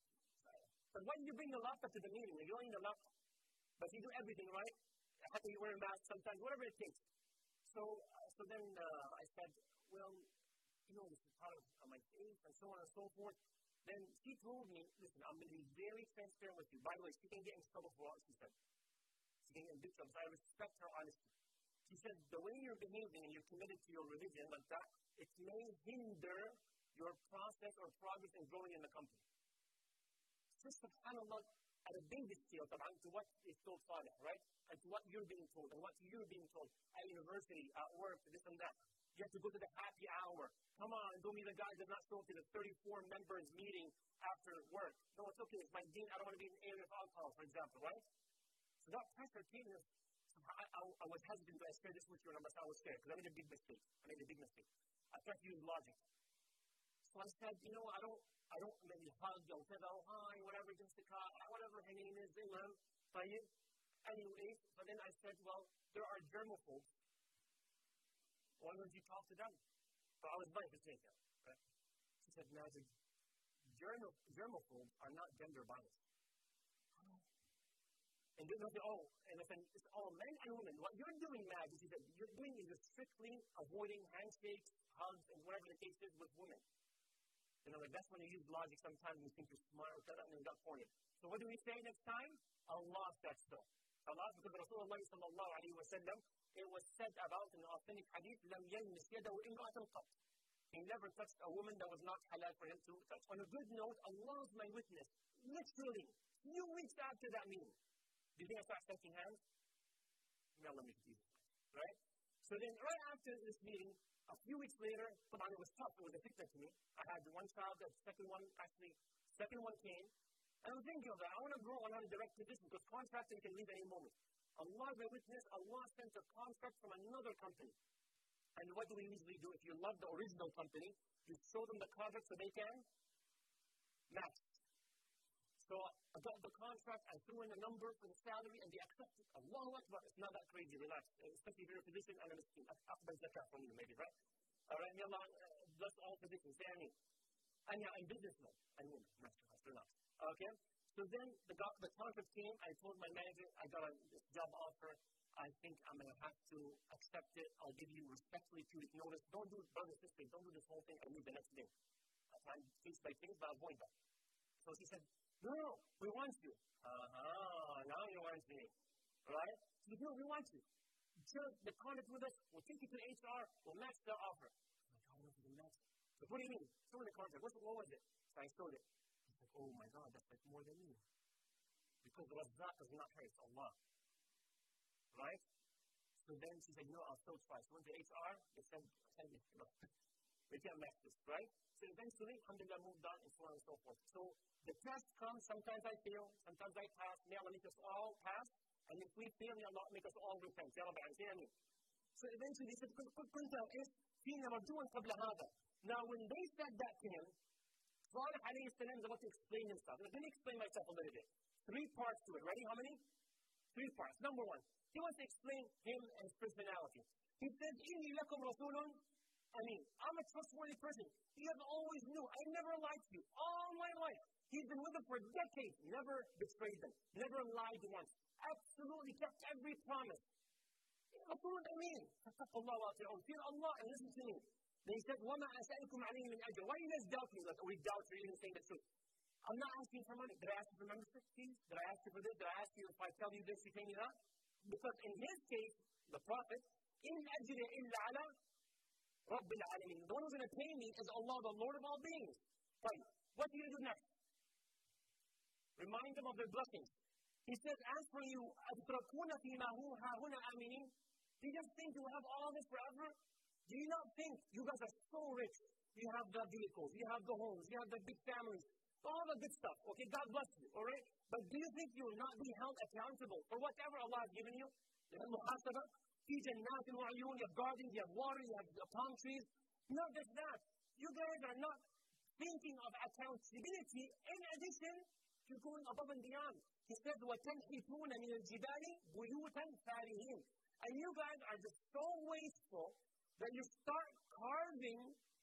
but why did you bring the laptop to the meeting? You don't need the laptop. But you do everything, right? How can you wear a mask sometimes, whatever it takes. So, uh, so then uh, I said, well, you know, this is part of uh, my faith and so on and so forth. Then she told me, listen, I'm going to be very transparent with you. By the way, she can get in trouble for what she said. She can get in big trouble. So I respect her honesty. She said, the way you're behaving and you're committed to your religion like that, it may hinder your process or progress in growing in the company. So subhanAllah, at a big scale, to what is told Salih, right? And to what you're being told, and what you're being told at university, at work, this and that. You have to go to the happy hour. Come on, don't be the guy that does not show up to the thirty-four members meeting after work. No, it's okay. It's my dean. I don't want to be in the area of alcohol, for example, right? So that pressure came in. I, I, I was hesitant to share this with you, and I was scared because I made a big mistake. I made a big mistake. I tried to use logic. So I said, you know, I don't, I don't maybe hug, or say, oh, hi, whatever, Jessica, whatever her name is, Imam, Tayyib. Anyways, but then I said, well, there are germophobes. Why don't you talk to them? So I was nice to say that, right? She said, Magic, germo- germophobes are not gender biased. And they say, oh, and I said, it's all men and women. What you're doing, Magic, she said, you're doing is just strictly avoiding handshakes, hugs, and whatever the case is with women. You know, like that's when you use logic sometimes and you think you're smart, and you got cornered. So what do we say next time? Allah said so. Allah, because Rasulullah sallallahu alayhi wa sallam, it was said about in the authentic hadith, لَمْ يَلْمِسْ يَدَهُ إِمْرَأَةً قَطْ. He never touched a woman that was not halal for him to touch. On a good note, Allah is my witness. Literally, few weeks after that meeting, do you think I started shaking hands? May Allah make it easy. Right? So then, right after this meeting, a few weeks later, it was tough. It was a fitna to me. I had one child, the second one, actually, second one came. And I'm thinking of that. I want to grow on a direct position because contracting can leave any moment. Allah is my witness. Allah sent a contract from another company. And what do we usually do? If you love the original company, you show them the contract so they can match. So I got the contract, I threw in a number for the salary, and they accepted. Allahu Akbar. It's not that crazy, relax. Especially if you're in a position and a miskin. Akbar zakat from you, maybe, right? Alright, may Allah bless all positions. Say Ameen. And yeah, I'm businessman. And women, master, relax. Okay? So then the, the contract came. I told my manager, I got a job offer. I think I'm going to have to accept it. I'll give you respectfully two weeks notice. Don't do it, brothers and sisters. Don't do this whole thing and leave the next day. I try case by case, but avoid that. So she said, no, no, we want you. Uh-huh, now you want me. Right? She said, no, we want you. Share the contract with us. We'll take you to H R. We'll match their offer. I'm like, how much is the match? So what do you mean? Show me the contract. What's, what was it? So I showed it. He's like, oh my God, that's like more than me. Because the razaq is not her, it's Allah. Right? So then she said, no, I'll still try. So went to H R. They said, send me. No. We can't match this, right? So eventually, alhamdulillah, moved on and so on and so forth. So the test comes. Sometimes I fail. Sometimes I pass. May Allah make us all pass. And if we fail, may Allah make us all repent. Ya Rabbi, say amin. So eventually, they said, كنت إيش فينا رجوعا قبل هذا. Now, when they said that to him, Salih alayhi salam is about to explain himself. Let me explain myself a little bit. Three parts to it. Ready? How many? Three parts. Number one, he wants to explain him and his personality. He says, إِنِّي لَكُمْ رَسُولٌ أَمِينٌ. I'm a trustworthy person. He has always knew. I never lied to you. All my life. He's been with them for decades. Never betrayed them. Never lied once. Absolutely kept every promise. رَسُولٌ أَمِينٌ. فَاتَّقُوا اللَّهَ وَأَطِيعُونِ. Fear Allah and listen to me. They said, وَمَا أَسْأَلُكُمْ عَلَيْهِ مِنْ أَجْرٍ. Why are you guys doubting me? Like, we doubt you're even saying the truth. I'm not asking for money. Did I ask you for membership fees? Did I ask you for this? Did I ask you if I tell you this, you pay me that? Because in his case, the Prophet, إِنْ أَجْرِ إِلَّا عَلَىٰ رَبِّ الْعَالَمِينَ. The one who's going to pay me is Allah, the Lord of all beings. Right. What do you do next? Remind them of their blessings. He says, as for you, أَتُتْرَكُونَ فِي مَا هُوَ هَاهُنَا آمِنِينَ. Do you just think you will have all this forever? Do you not think you guys are so rich? You have the vehicles, you have the homes, you have the big families, all the good stuff. Okay, God bless you, all right? But do you think you will not be held accountable for whatever Allah has given you? You have muhasabah, fi jannatin wa uyun, you have gardens, you have water, you have palm trees. Not just that. You guys are not thinking of accountability in addition to going above and beyond. He says, وَتَنْحِتُونَ مِنَ الْجِبَالِ بُيُوتًا فَارِهِينَ. And you guys are just so wasteful that you start carving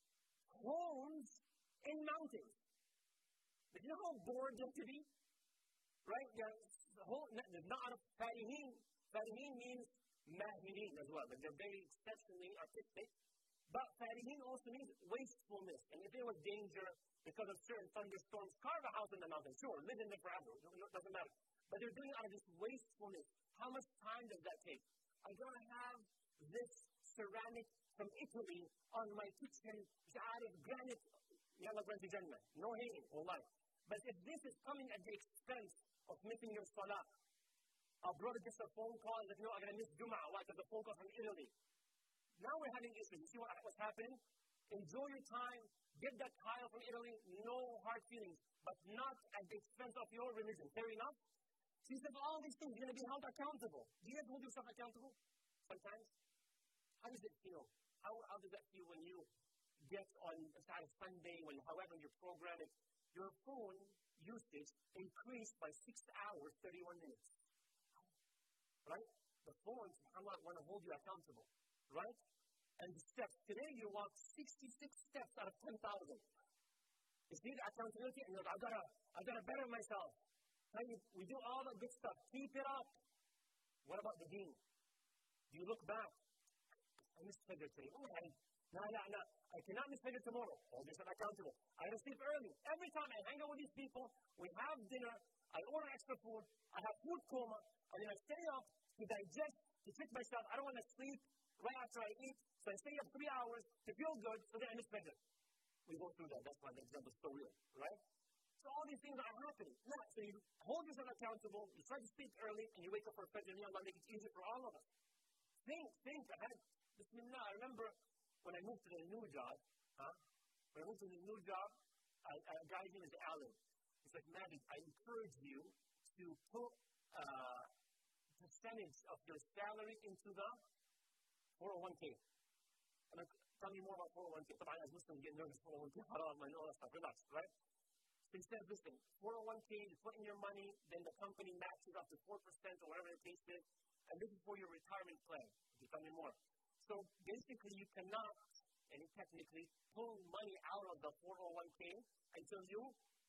homes in mountains. Did you know how bored you have to be? Right? The whole, there's not enough farihin. Farihin means mahirin as well. They're very exceptionally artistic. But farihin also means wastefulness. And if there was danger because of certain thunderstorms, carve a house in the mountain. Sure, live in there forever. It doesn't matter. But they're doing it out of this wastefulness. How much time does that take? I'm going to have this ceramic from Italy on my kitchen out of granite. Yalla grant Jannah. No hating, wallahi. But if this is coming at the expense of missing your salah, our brother gets a phone call and says, no, I'm going to miss Jum'ah. Why? Because the phone call from Italy. Now we're having issues. You see what, what's happening? Enjoy your time. Get that tile from Italy. No hard feelings. But not at the expense of your religion. Fair enough? So he says, all these things, you're going to be held accountable. Do you guys hold yourself accountable? Sometimes? How does it feel? How, how does that feel when you get on a Sunday, when however your program is, your phone usage increased by six hours, thirty-one minutes. Right? The phones, subhanAllah, want to hold you accountable. Right? And the steps. Today you walk sixty-six steps out of ten thousand. You see the accountability? And you're like, I've got to, I've got to better myself. And we do all that good stuff. Keep it up. What about the deen? Do you look back? I missed Fajr today. Oh, I, no, no, no. I cannot miss Fajr tomorrow. Hold yourself accountable. I have to sleep early. Every time I hang out with these people, we have dinner, I order extra food, I have food coma, and then I stay up to digest, to trick myself. I don't want to sleep right after I eat, so I stay up three hours to feel good, so then I miss Fajr. We go through that. That's why the example is so real, right? So all these things are happening. Now, so you hold yourself accountable, you try to sleep early, and you wake up for Fajr, and Allah make it easier for all of us. Think, think ahead. Bismillah, I remember when I moved to the new job, huh? When I moved to the new job, a, a guy named is Alan. He's like, Maddie, I encourage you to put a uh, percentage of your salary into the four oh one k. I'm like, tell me more about four oh one k. But I was Muslim, get nervous, four oh one k, haram, and all that stuff. Relax, right? So he said, listen, four oh one k, you put in your money, then the company matches up to four percent or whatever the case is, and this is for your retirement plan. You tell me more. So basically, you cannot, and technically, pull money out of the four oh one k until you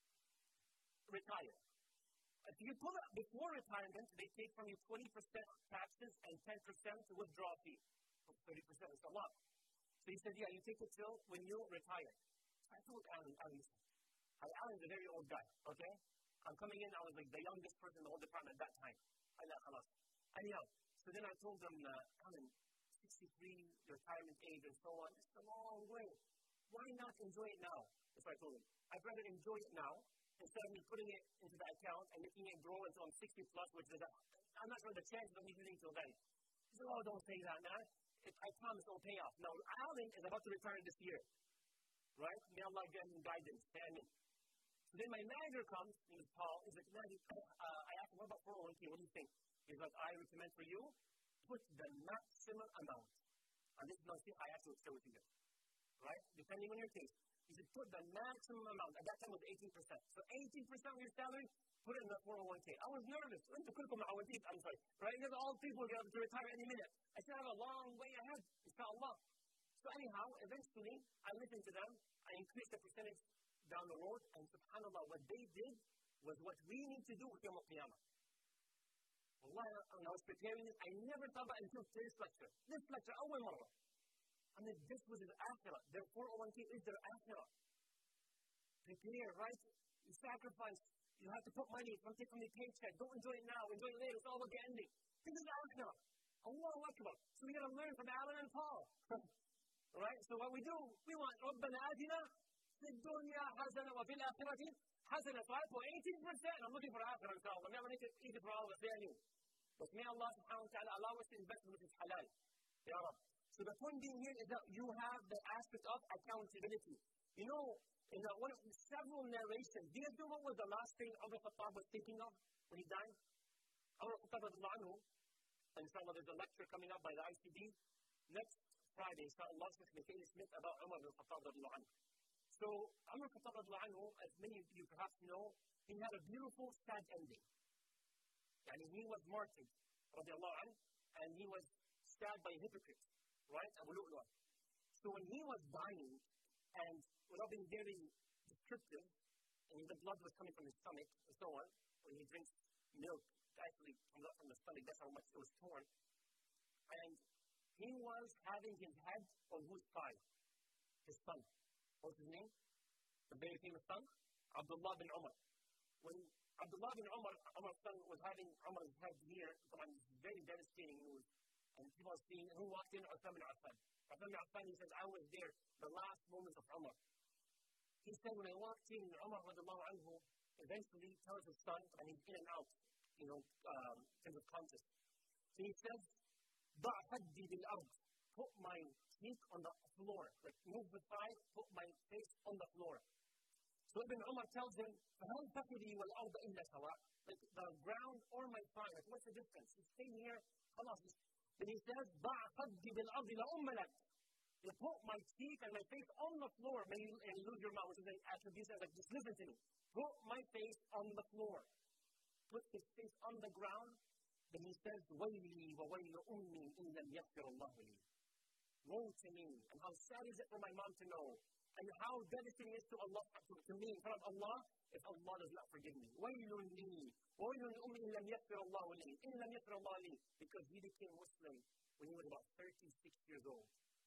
retire. If you pull it before retirement, they take from you twenty percent taxes and ten percent withdrawal fee. So thirty percent is a lot. So he said, yeah, you take it till when you retire. So I told Alan, Alan, Alan's a very old guy, okay? I'm coming in, I was like the youngest person in the whole department at that time. I know, خلاص. Anyhow, so then I told them, uh, Alan, sixty-three, retirement age and so on, it's a long way. Why not enjoy it now? That's what I told him. I'd rather enjoy it now instead of me putting it into the account and making it grow until I'm sixty plus, which is, a, I'm not sure the chances of me doing until then. He said, oh, don't say that, man. It, I promise it'll pay off. Now, Alan is about to retire this year, right? May Allah give him guidance. Amen. So then my manager comes, his name is Paul. He's like, man, uh, I asked him, what about four oh one k? What do you think? He's like, I recommend for you, put the maximum amount. And this is not, I actually share with you guys, right? Depending on your case. He said, put the maximum amount. At that time it was eighteen percent. So eighteen percent of your salary, put it in the four oh one k. I was nervous. I'm sorry. Right? Because all people are going to retire any minute. I still have a long way ahead, inshallah. So anyhow, eventually, I listened to them. I increased the percentage down the road. And subhanAllah, what they did was what we need to do with Yawm al-Qiyamah. Wallah, when I was preparing this, I never thought about it until today's lecture. This lecture, awal marra. I mean, this was his akhirah. Their four oh one k is their akhirah. Prepare, right? You sacrifice. You have to put money from, from your paycheck. Don't enjoy it now. Enjoy it later. It's all about the ending. This is akhirah. Allahu Akbar. So we got to learn from Alan and Paul. Right? So what we do, we want رَبَّنَا آتِنَا فِي الدُّنْيَا حَسَنَةً وَفِي الْآخِرَةِ حَسَنَةً. So I put eighteen percent. I'm looking for akhirah, inshallah. May Allah make it easy for all of us. They are new. But may Allah subhanahu wa ta'ala allow us to invest in what is halal. Ya Rab. So the point being here is that you have the aspect of accountability. You know, in the, one of the several narrations, do you know what was the last thing Umar Khattab was thinking of when he died? Umar Khattab radiallahu anhu, and inshallah there's a lecture coming up by the I C D next Friday, inshallah, with Michael Smith about Umar Khattab radiallahu anhu. So Umar Khattab radiallahu anhu, as many of you perhaps know, he had a beautiful, sad ending. And he was martyred, radiallahu anhu, and he was stabbed by hypocrites. Right? Abu Lu'lu'ah. So when he was dying, and without being very descriptive, and the blood was coming from his stomach, and so on, when he drinks milk, it actually comes up from the stomach, that's how much it was torn. And he was having his head on whose side? His son. What's his name? The very famous son? Abdullah bin Umar. When Abdullah bin Umar, Umar's son, was having Umar's head here, it was very devastating news. And people are seeing, who walked in? Uthman bin Affan. Uthman bin Affan, he says, I was there the last moments of Umar. He said, when I walked in, Umar radiallahu anhu eventually tells his son, and he's in and out, you know, um, in terms of conscious. So he says, ضع خدي بالأرض. Put my cheek on the floor. Like, move the thigh, put my face on the floor. So Ibn Umar tells him, فَهَلْ فَخِذِي وَالْأَرْضَ إِلَّا سَوَاء. Like, the ground or my thigh, like, what's the difference? You stay here, خلاص. Then he says, ضع خدي بالأرض لأم لك. You put my cheek and my face on the floor, may you, and you lose your mouth, which is an attribute that like, just listen to me. Put my face on the floor. Put his face on the ground. Then he says, وَيْلِي وَوَيْلُ أُمِّي إِنْ لَمْ يَغْفِرَ اللَّهُ لِي. Woe to me, and how sad is it for my mom to know, and how devastating it is to Allah, to, to me in front of Allah, if Allah does not forgive me. وَيْلٌ لِي وَوَيْلٌ لِأُمِّي إِنْ لَمْ يَغْفِرَ اللَّهُ لِي إِنْ لَمْ يَغْفِرَ اللَّهُ لِي. Because he became Muslim when he was about thirty-six years old.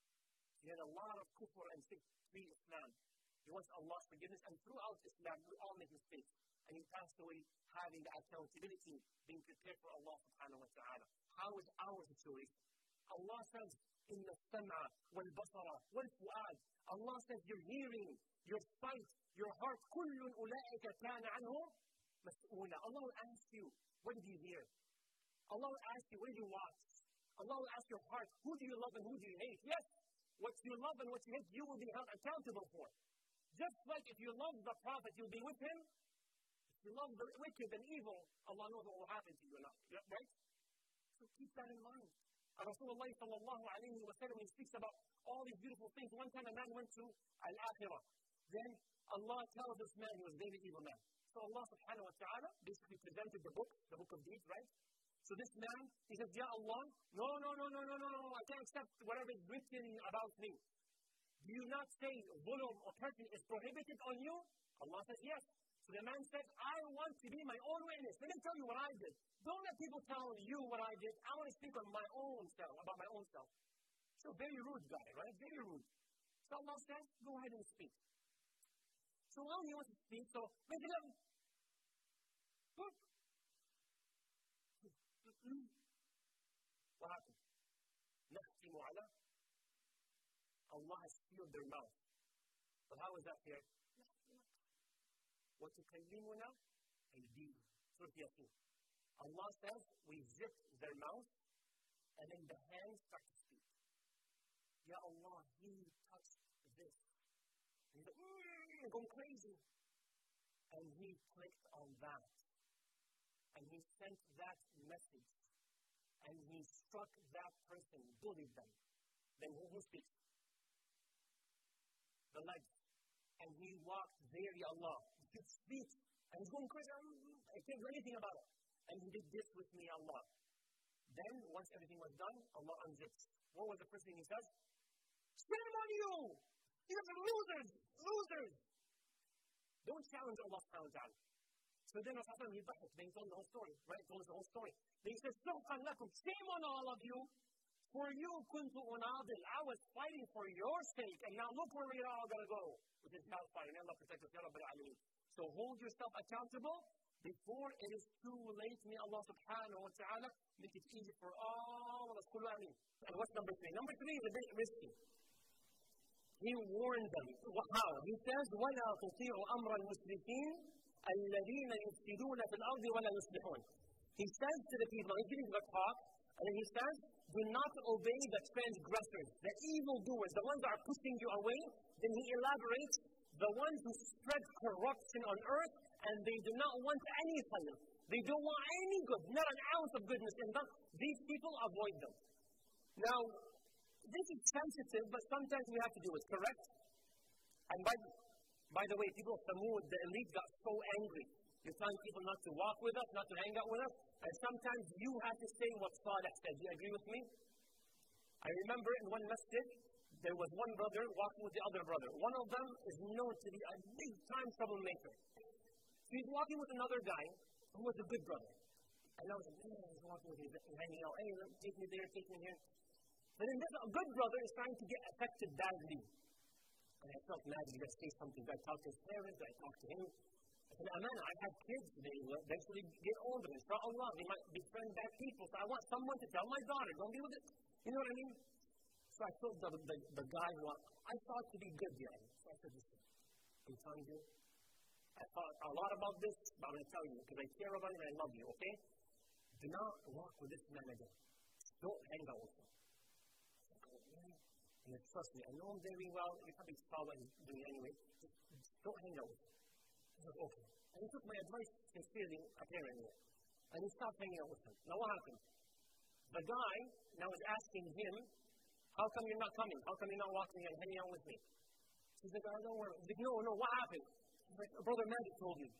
He had a lot of kufr and pre-Islam. He wants Allah's forgiveness, and throughout Islam, we all make mistakes. And he passed away having the accountability, being prepared for Allah subhanahu wa ta'ala. How is our situation? Allah says, in the sam'a, wal basara, wal fu'ad. Allah says, your hearing, your sight, your heart, كُلٌّ أُولَٰئِكَ كَانَ عَنْهُ مَسْئُولًا. Allah will ask you, what did you hear? Allah will ask you, what did you watch? Allah will ask your heart, who do you love and who do you hate? Yes, what you love and what you hate, you will be held accountable for. Just like if you love the Prophet, you'll be with him. If you love the wicked and evil, Allah knows what will happen to you, right? So keep that in mind. Rasulullah sallallahu alayhi wa sallam, he speaks about all these beautiful things. One time a man went to Al-Akhirah. Then Allah tells this man, he was a very evil man. So Allah subhanahu wa ta'ala basically presented the book, the book of deeds, right? So this man, he says, Ya Allah, no, no, no, no, no, no, no, I can't accept whatever is written about me. Do you not say zulm or person is prohibited on you? Allah says, yes. So the man says, I want to be my own witness. Let me tell you what I did. Don't let people tell you what I did. I want to speak on my own self, about my own self. So very rude guy, right? Very rude. So Allah says, go ahead and speak. So now he wants to speak, so make it up. What happened? نختم على Allah has sealed their mouth. But how is that here? وتكلمنا أيديهم. Surah Yasin. Allah says we zip their mouth and then the hands start to speak. Ya Allah, He touched this. And he's like, mm, going crazy. And He clicked on that. And He sent that message. And He struck that person, bullied them. Then who, who speaks? The legs. And He walked there, Ya Allah. His feet. And he's going crazy. I can't do anything about it. And He did this with me, Allah. Then, once everything was done, Allah unzips. What was the first thing He says? Shame on you! You guys are losers! Losers! Don't challenge Allah subhanahu wa ta'ala. So then Rasulullah he back, then he told the whole story, right? He told us the whole story. Then he says, Sawqan lakum, shame on all of you. For you, kuntu unadil. I was fighting for your sake, and now look where we're all going to go. Which is hellfire. May Allah protect us, Ya Rabbil Alameen. So hold yourself accountable before it is too late. May Allah subhanahu wa ta'ala make it easy for all of us. Qulu ameen. And what's number three? Number three is a bit risky. He warned them. How? He says, وَلَا تُطِيعُوا أَمْرَ الْمُسْرِفِينَ الَّذِينَ يُفْسِدُونَ فِي الْأَرْضِ وَلَا يُصْلِحُونَ. He says to the people, he's giving the talk, and then he says, do not obey the transgressors, the evildoers, the ones that are pushing you away. Then he elaborates, the ones who spread corruption on earth, and they do not want any khayr. They don't want any good, not an ounce of goodness in them. These people, avoid them. Now, this is sensitive, but sometimes we have to do it, correct? And by, by the way, people of Thamud, the elite got so angry. You're telling people not to walk with us, not to hang out with us, and sometimes you have to say what Salih said. Do you agree with me? I remember in one masjid, there was one brother walking with the other brother. One of them is known to be a big-time troublemaker. So he's walking with another guy who was a good brother. And I was like, oh, he's walking with me, hanging out. Hey, take me there, take me here. But then this good brother is trying to get affected badly. And I felt mad, you guys say something. I talked to his parents, I talked to him. I said, Amana, I have kids, they will eventually get older. Inshallah, they might befriend bad people. So I want someone to tell my daughter, don't be with it. You know what I mean? So I told the, the, the guy who I thought to be good guy. So I said, listen, I'm telling you, I thought a lot about this, but I'm going to tell you, because I care about you and I love you, okay? Do not walk with this man again. Don't hang out with him. And then, trust me, I know him very well. You probably saw what he's doing anyway. Just, just don't hang out with him. I said, okay. And he took my advice sincerely, apparently. And he stopped hanging out with him. Now what happened? The guy now is asking him, how come you're not coming? How come you're not walking and hanging out with me? He's like, oh, don't worry. He's like, no, no, what happened? He's like, Brother Magic told you.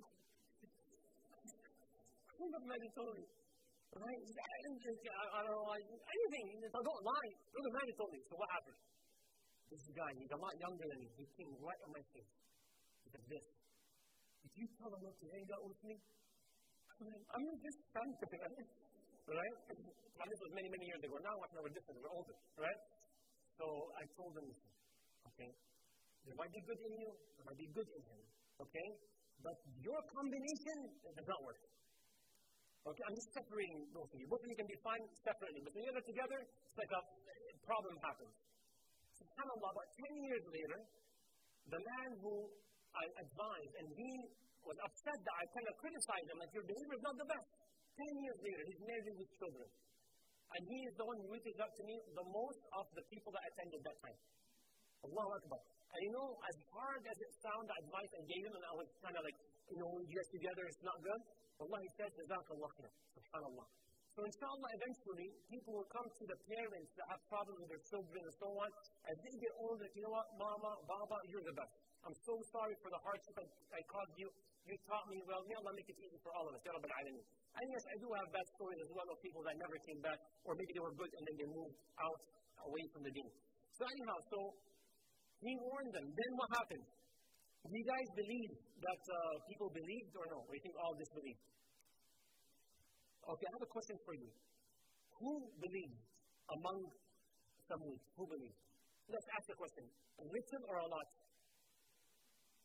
Brother Magic told you. Right? I, I don't know, like, anything. So don't lie. Brother Magic told me. So what happened? This guy, he's a lot younger than me. He came right on my face. He said, this. Did you tell him not to hang out with me? I'm just trying to figure out. Right? And this was many, many years ago. Now we're different. We're older. Right? So I told him, okay, there might be good in you. There might be good in him. Okay? But your combination does not work. Okay? I'm just separating both of you. Both of you can be fine separately. But when you're together, it's like a problem happens. SubhanAllah, about ten years later, the man who I advised, and he was upset that I kind of criticized him, like your behavior is not the best. Ten years later, he's married with children. And he is the one who reaches out to me the most of the people that attended that time. Allahu Akbar. And you know, as hard as it sounded, the advice I gave him, and I was kind of like, you know, when you get together, it's not good. Allah, he says, Jazakallah khair. SubhanAllah. So inshallah, eventually, people will come to the parents that have problems with their children and so on. As they get older, you know what, Mama, Baba, you're the best. I'm so sorry for the hardship I, I caused you. You taught me well. May Allah make it easy for all of us. Ya Rabbil Alameen. And yes, I do have bad stories as well of people that never came back, or maybe they were good and then they moved out away from the deen. So anyhow, so he warned them. Then what happened? Do you guys believe that uh, people believed or no? Or you think all disbelieved? Okay, I have a question for you. Who believed among Thamud? Who believed? Let's ask the question. Little or a lot?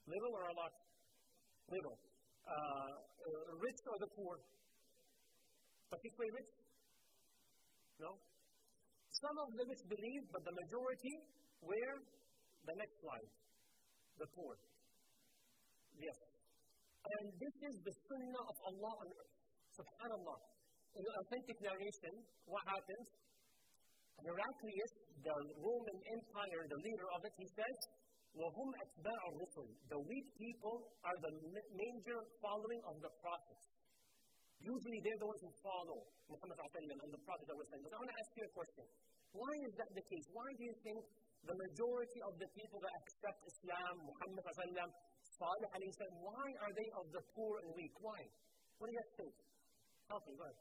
Little or a lot? Little. Uh, uh, rich or the poor? Particularly rich? No? Some of the rich believe, but the majority, where? The next slide. The poor. Yes. And this is the sunnah of Allah on earth. SubhanAllah. In the authentic narration, what happens? Heraclius, the Roman Empire, the leader of it, he says, وَهُمْ أَتْبَاعُ الرُّسُلِ. The weak people are the major following of the prophets. Usually they're the ones who follow Muhammad and the prophet that was sent. But I want to ask you a question. Why is that the case? Why do you think the majority of the people that accept Islam, Muhammad Salih alayhi salam, why are they of the poor and weak? Why? What do you guys think? Help me, go ahead.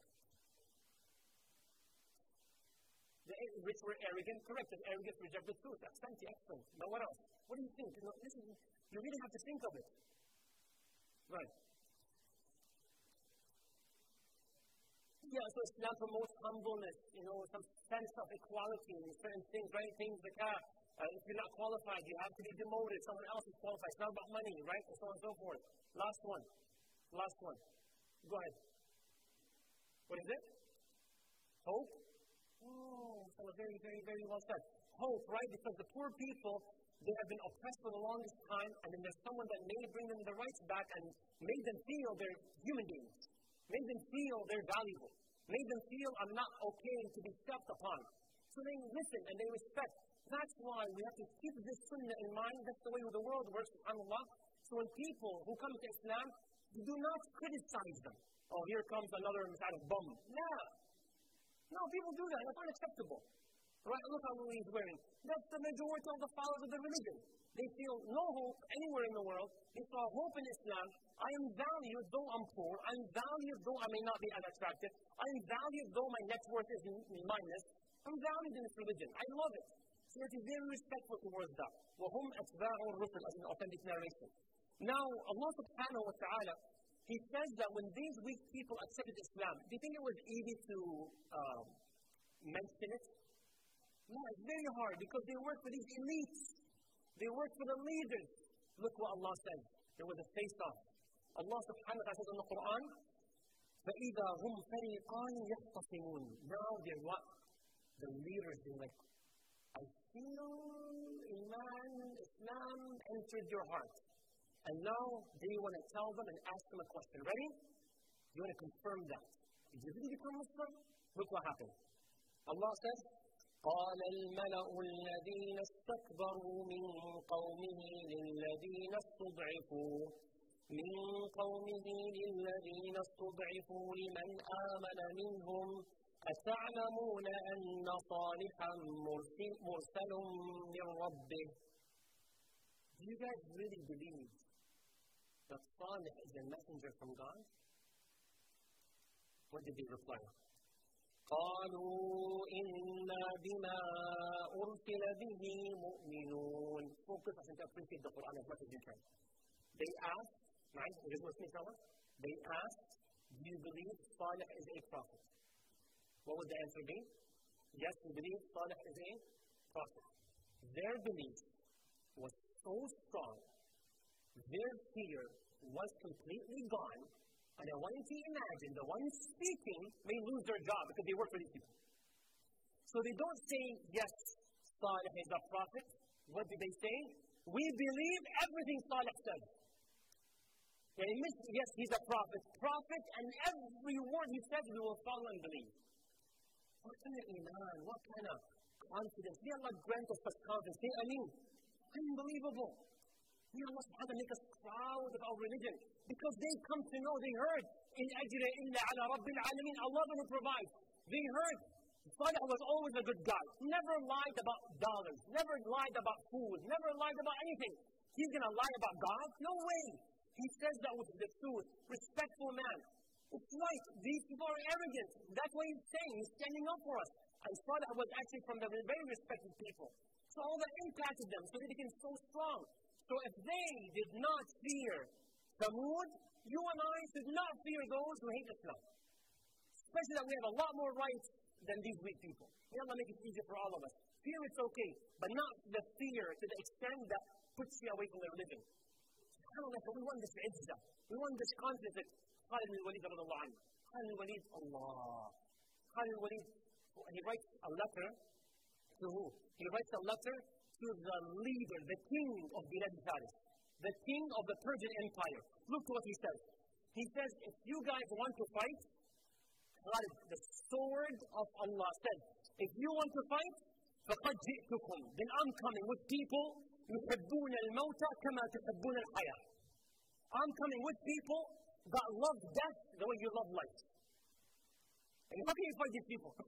The rich were arrogant, correct, and arrogance reject the truth. That's fancy, excellent. But what else? What do you think? You know, this is, you really have to think of it. Right. Yeah, so Islam promotes humbleness, you know, some sense of equality in certain things, right? Things like that. Uh, if you're not qualified, you have to be demoted. Someone else is qualified. It's not about money, right? And so on and so forth. Last one. Last one. Go ahead. What is it? Hope? Oh, so very, very, very well said. Hope, right? Because the poor people, they have been oppressed for the longest time, and then there's someone that may bring them the rights back and make them feel they're human beings. Make them feel they're valuable. Make them feel I'm not okay to be stepped upon. So they listen and they respect. That's why we have to keep this sunnah in mind. That's the way the world works, subhanAllah. So when people who come to Islam, do not criticize them. Oh, here comes another kind of bum. Yeah. No, people do that. That's unacceptable. Right? Look how he's wearing. That's the majority of the followers of the religion. They feel no hope anywhere in the world. They saw hope in Islam. I am valued though I'm poor. I am valued though I may not be unattractive. I am valued though my net worth is minus. I'm valued in this religion. I love it. So it is very respectful towards that. وَهُمْ أَتْبَاعُ الرُّسُلِ as an authentic narration. Now, Allah subhanahu wa ta'ala, He says that when these weak people accepted Islam, do you think it was easy to uh, mention it? No, it's very hard because they work for these elites. They work for the leaders. Look what Allah says. There was a face-off. Allah subhanahu wa ta'ala says in the Quran, فَإِذَا هُمْ فَرِيقَانِ يَخْتَصِمُونَ. Now they're what? The leaders, they're like, I feel Iman, Islam entered your heart. And now they want to tell them and ask them a question. Ready? You want to confirm that. Did you really become Muslim? Look what happened. Allah says, قال الملأ الذين استكبروا من قومه للذين استضعفوا من قومه للذين استضعفوا لمن آمن منهم أتعلمون أن صالحا مرسل من ربه. Do you guys really believe that Salih is a messenger from God? What did they reply? قالوا إنا بما أرسل به مؤمنون. Focus us and appreciate the Quran as much as you can. They asked, right? Is it with me, someone? They asked, do you believe Salih is a prophet? What would the answer be? Yes, we believe Salih is a prophet. Their belief was so strong, their fear was completely gone. And I want you to imagine the one speaking may lose their job because they work for these people. So they don't say, yes, Salih is a prophet. What do they say? We believe everything Salih says. Yes, he's a prophet. Prophet, and every word he says we will follow and believe. What kind of iman? What kind of confidence? May Allah grant us such confidence. Say Ameen. Unbelievable. May Allah subhanahu wa ta'ala make us proud of our religion. Because they come to know, they heard, in ajra illa ala rabbil alameen, Allah will provide. They heard, Salih was always a good guy. Never lied about dollars. Never lied about food. Never lied about anything. He's going to lie about God? No way. He says that with the truth. Respectful man. It's right. These people are arrogant. That's what he's saying. He's standing up for us. And Salih was actually from the very respected people. So all that impacted them so they became so strong. So if they did not fear Thamud, you and I should not fear those who hate Islam. Especially that we have a lot more rights than these weak people. May Allah make it easier for all of us. Fear it's okay, but not the fear to the extent that puts you away from the religion. kind of like, we want this izzah. We want this confidence that Khalid bin Walid radiallahu anhu. Khalid bin Walid, Allah. Khalid bin Walid, he writes a letter to who? He writes a letter to the leader, the king of Bilad Faris, the king of the Persian Empire. Look to what he says. He says, if you guys want to fight, Khalid, the sword of Allah said, if you want to fight, فَقَدْ جِئْتُكُمْ. Then I'm coming with people يُحِبُّونَ الْمَوْتَ كَمَا تُحِبُّونَ الْحَيَاةِ. I'm coming with people that love death the way you love life. And how can you fight these people?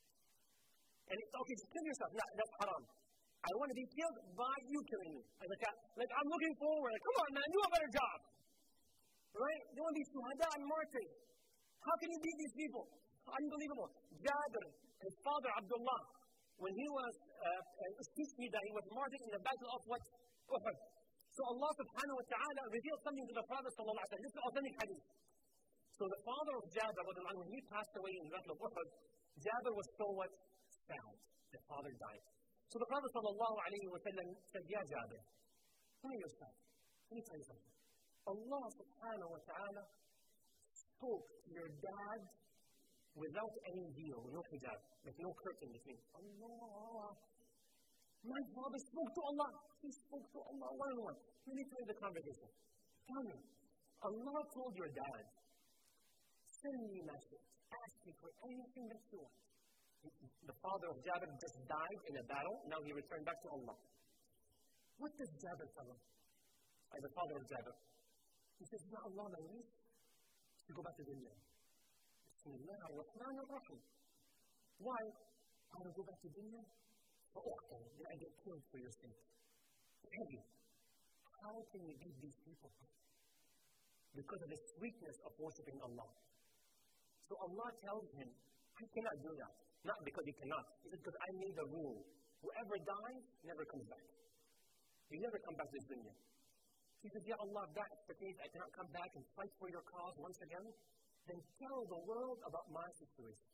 And it's okay, just kill yourself. No, that's haram. I want to be killed by you killing me. As a cat. Like, I'm looking forward. Like, come on, man, do a better job. Right? They want to be shuhada and martyrs. How can you beat these people? Unbelievable. Jabir, his father Abdullah, when he was uh, that he was martyred in the battle of what? Uhud. So Allah subhanahu wa ta'ala revealed something to the Prophet sallallahu alaihi wasallam. This is authentic hadith. So the father of Jabir, when he passed away in the battle of Uhud, Jabir was so what? Sad. The father died. So the Prophet sallallahu alaihi wasallam said, Ya Jabir, tell me yourself. Let me tell you something. Allah subhanahu wa ta'ala spoke to your dad without any veil, no hijab, like no curtain between. Allah. My father spoke to Allah. He spoke to Allah one on one. Let me tell you the conversation. Tell me, Allah told your dad, send me a message. Ask me for anything that you want. The father of Jabir just died in a battle. Now he returned back to Allah. What does Jabir tell him? As the father of Jabir. He says, Ya Allah, my wish to go back to dunya. Bismillah ar-Rahman ar-Rahim. Why? I want to go back to dunya. For uqtal, then I get killed for your sake. Heavy. How can we beat these people? Because of the sweetness of worshipping Allah. So Allah tells him, I cannot do that. Not because he cannot. He said, because I made a rule. Whoever dies never comes back. You never come back to this dunya. He said, Ya Allah, if that's the case, I cannot come back and fight for your cause once again. Then tell the world about my situation.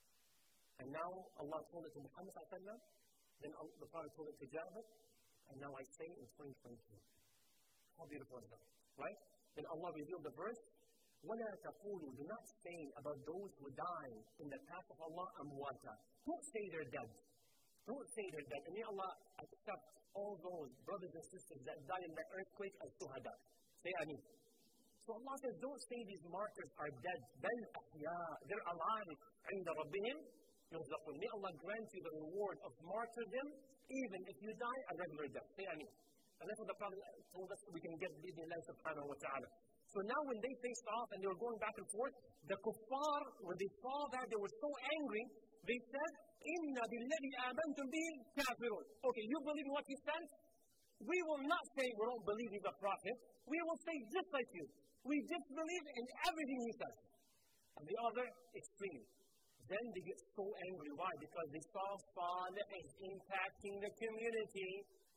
And now Allah told it to Muhammad sallallahu alaihi wasallam. Then the Prophet told it to Jabir. And now I say in twenty twenty-two. How beautiful is that? Right? Then Allah revealed the verse. وَلَا تَقُولُوا. Do not say about those who die in the path of Allah amwata. Don't say they're dead. Don't say they're dead. And may Allah accept all those brothers and sisters that died in the earthquake as shuhada. Say Ameen. So Allah says, don't say these martyrs are dead. بَلْ أَحْيَاء. They're alive. عِنْدَ رَبِّهِمْ يُرْزَقُونَ. May Allah grant you the reward of martyrdom, even if you die a regular death. Say Ameen. And that's what the Prophet told us we can get the Allah subhanahu wa ta'ala. So now when they faced off and they were going back and forth, the kuffar, when they saw that, they were so angry, they said, Inna billadhi amantum bihi kafirun. Okay, you believe in what he says? We will not say we don't believe he's a prophet. We will say just like you. We disbelieve in everything he says. And the other extreme. Then they get so angry. Why? Because they saw Salih is impacting the community.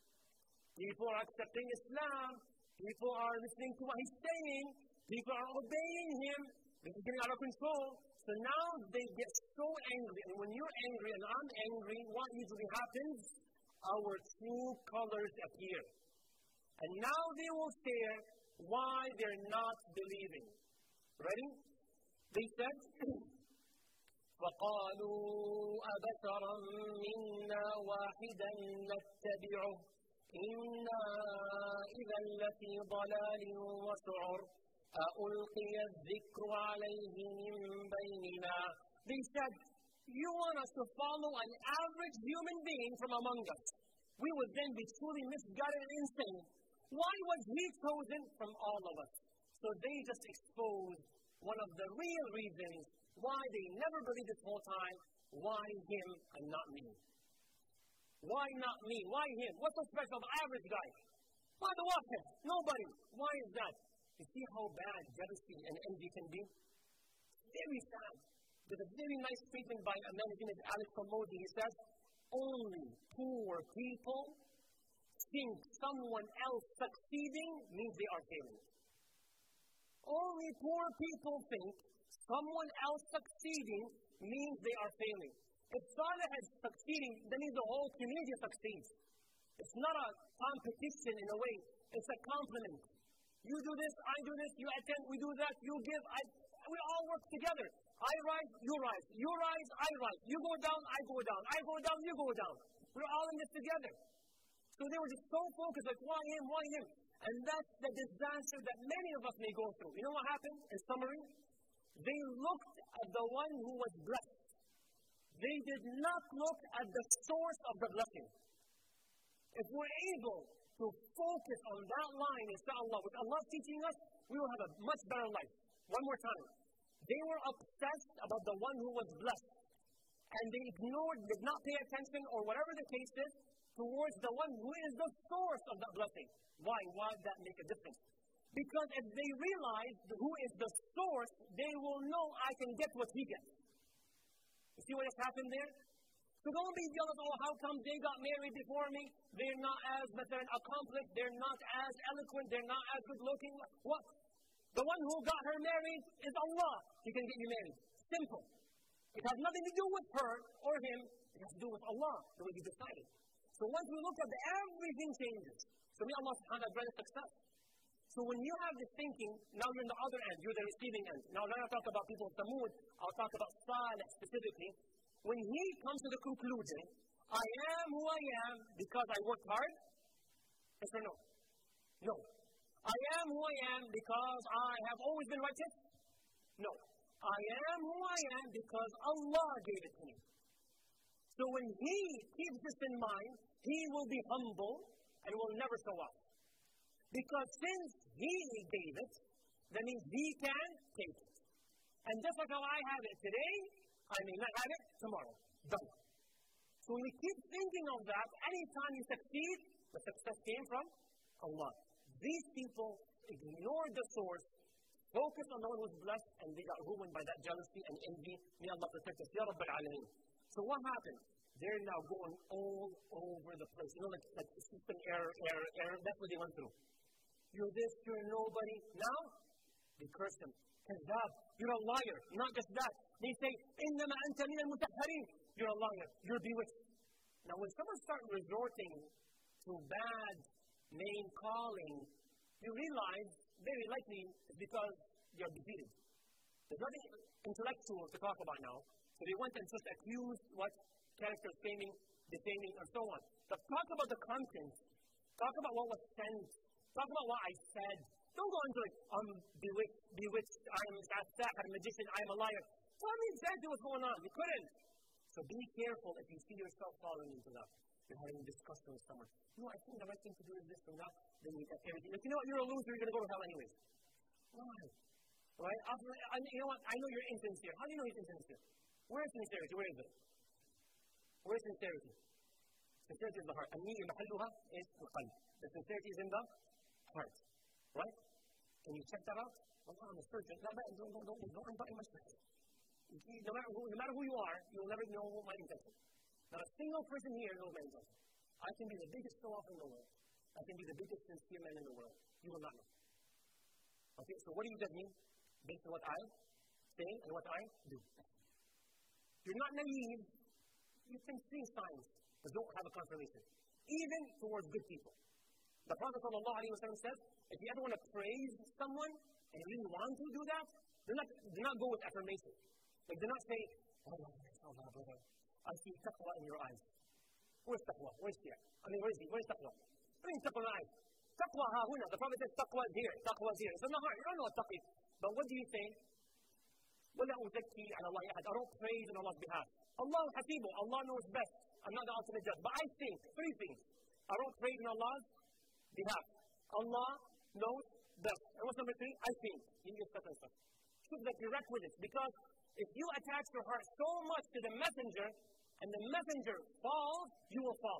People are accepting Islam. People are listening to what he's saying. People are obeying him. This is getting out of control. So now they get so angry. And when you're angry and I'm angry, what usually happens? Our true colors appear. And now they will share why they're not believing. Ready? They said, فَقَالُوا أَبَشَرًا مِنَّا وَاحِدًا نَتَّبِعُهُ إِنَّا إِذًا لَفِي ضَلَالٍ وَسُعُرٍ أَأُلْقِيَ الذِّكْرُ عَلَيْهِ مِنْ بَيْنِنَا. They said, you want us to follow an average human being from among us. We would then be truly misguided and insane. Why was he chosen from all of us? So they just exposed one of the real reasons why they never believed this whole time. Why him and not me? Why not me? Why him? What's so special of average guy? Why the wahid? Nobody. Why is that? You see how bad jealousy and envy can be? Very sad. There's a very nice statement by a man named Alex Komodi. He says, only poor people think someone else succeeding means they are failing. Only poor people think someone else succeeding means they are failing. If Salih is succeeding, that means the whole community succeeds. It's not a competition in a way. It's a compliment. You do this, I do this, you attend, we do that, you give, I, we all work together. I rise, you rise. You rise, I rise. You go down, I go down. I go down, you go down. We're all in this together. So they were just so focused, like, why him, why him? And that's the disaster that many of us may go through. You know what happened in summary? They looked at the one who was blessed. They did not look at the source of the blessing. If we're able to focus on that line, inshallah, which Allah is teaching us, we will have a much better life. One more time. They were obsessed about the one who was blessed. And they ignored, did not pay attention, or whatever the case is, towards the one who is the source of that blessing. Why? Why does that make a difference? Because if they realize who is the source, they will know I can get what he gets. You see what has happened there? So don't be jealous, oh, how come they got married before me? They're not as they're accomplished, they're not as eloquent, they're not as good looking. What? The one who got her married is Allah. He can get you married. Simple. It has nothing to do with her or him. It has to do with Allah, the way He decided. So once we look at the, everything changes. So may Allah subhanahu wa ta'ala grant us success. So when you have this thinking, now you're on the other end, you're the receiving end. Now when I talk about people of Thamud, I'll talk about Salih specifically. When he comes to the conclusion, I am who I am because I worked hard, yes or no? No. I am who I am because I have always been righteous? No. I am who I am because Allah gave it to me. So when he keeps this in mind, he will be humble and will never show off. Because since he gave it, that means he can take it. And just like how I have it today, I may not have it tomorrow. Done. So when we keep thinking of that, anytime you succeed, the success came from Allah. These people ignored the source, focused on the one who was blessed, and they got ruined by that jealousy and envy. May Allah protect us. Ya Rabbil Alameen. So what happened? They're now going all over the place. You know, like, like system error, error, error. That's what they went through. You're this, you're nobody. Now, they curse him. Kazab, you're a liar. Not just that. They say, إِنَّمَا أَنْتَ مِنَ الْمُتَحَّرِينَ. You're a liar. You're bewitched. Now, when someone starts resorting to bad name calling, you realize very likely it's because you're defeated. There's nothing intellectual to talk about now. So they went and just accused what characters, faming, defaming, and so on. But talk about the content. Talk about what was sent. Talk about what I said. Don't go into like, I'm bewitched, bewitched, I'm a magician, I'm a liar. Tell me exactly what's going on. You couldn't. So be careful if you see yourself falling into that. You're having a discussion with someone. You know, I think the right thing to do is this or that. Then you get everything. Like, you know what? You're a loser. You're going to go to hell anyways. Why? Right? After, I, you know what? I know you're insincere. How do you know he's insincere? Where is sincerity? Where is it? Where is sincerity? Sincerity is the heart. النية محلها is القلب. The sincerity is in the heart. Right? Can you check that out? Well, I'm a surgeon. No, don't, don't, don't, don't invite my surgeon. No matter, who, no matter who you are, you'll never know my intention. Not a single person here knows my intention. I can be the biggest show-off in the world. I can be the biggest sincere man in the world. You will not know. Okay, so what do you judge me? Based on what I say and what I do. You're not naive. You can see signs, but don't have a confirmation. Even towards good people. The Prophet ﷺ says, if you ever want to praise someone, and you really want to do that, do not, do not go with affirmation. Like, do not say, oh, Allah, brother, I see taqwa in your eyes. Where's taqwa? Where's fear? I mean, where's he? Where's taqwa? I mean, taqwa in your eyes. Taqwa ha huna. The Prophet says, taqwa is here. Taqwa is here. It's in the heart. You don't know what taqwa is. But what do you say? وَلَا أُزَكِّي عَلَى اللَّهِ أَحَدٍ. I don't praise on Allah's behalf. Allah hasibu. Allah knows best. I'm not the ultimate judge. But I think three things. I don't praise on Allah's behalf. Allah knows best. And what's number three? I think. He is such and such. Should be prerequisites. Because if you attach your heart so much to the messenger, and the messenger falls, you will fall.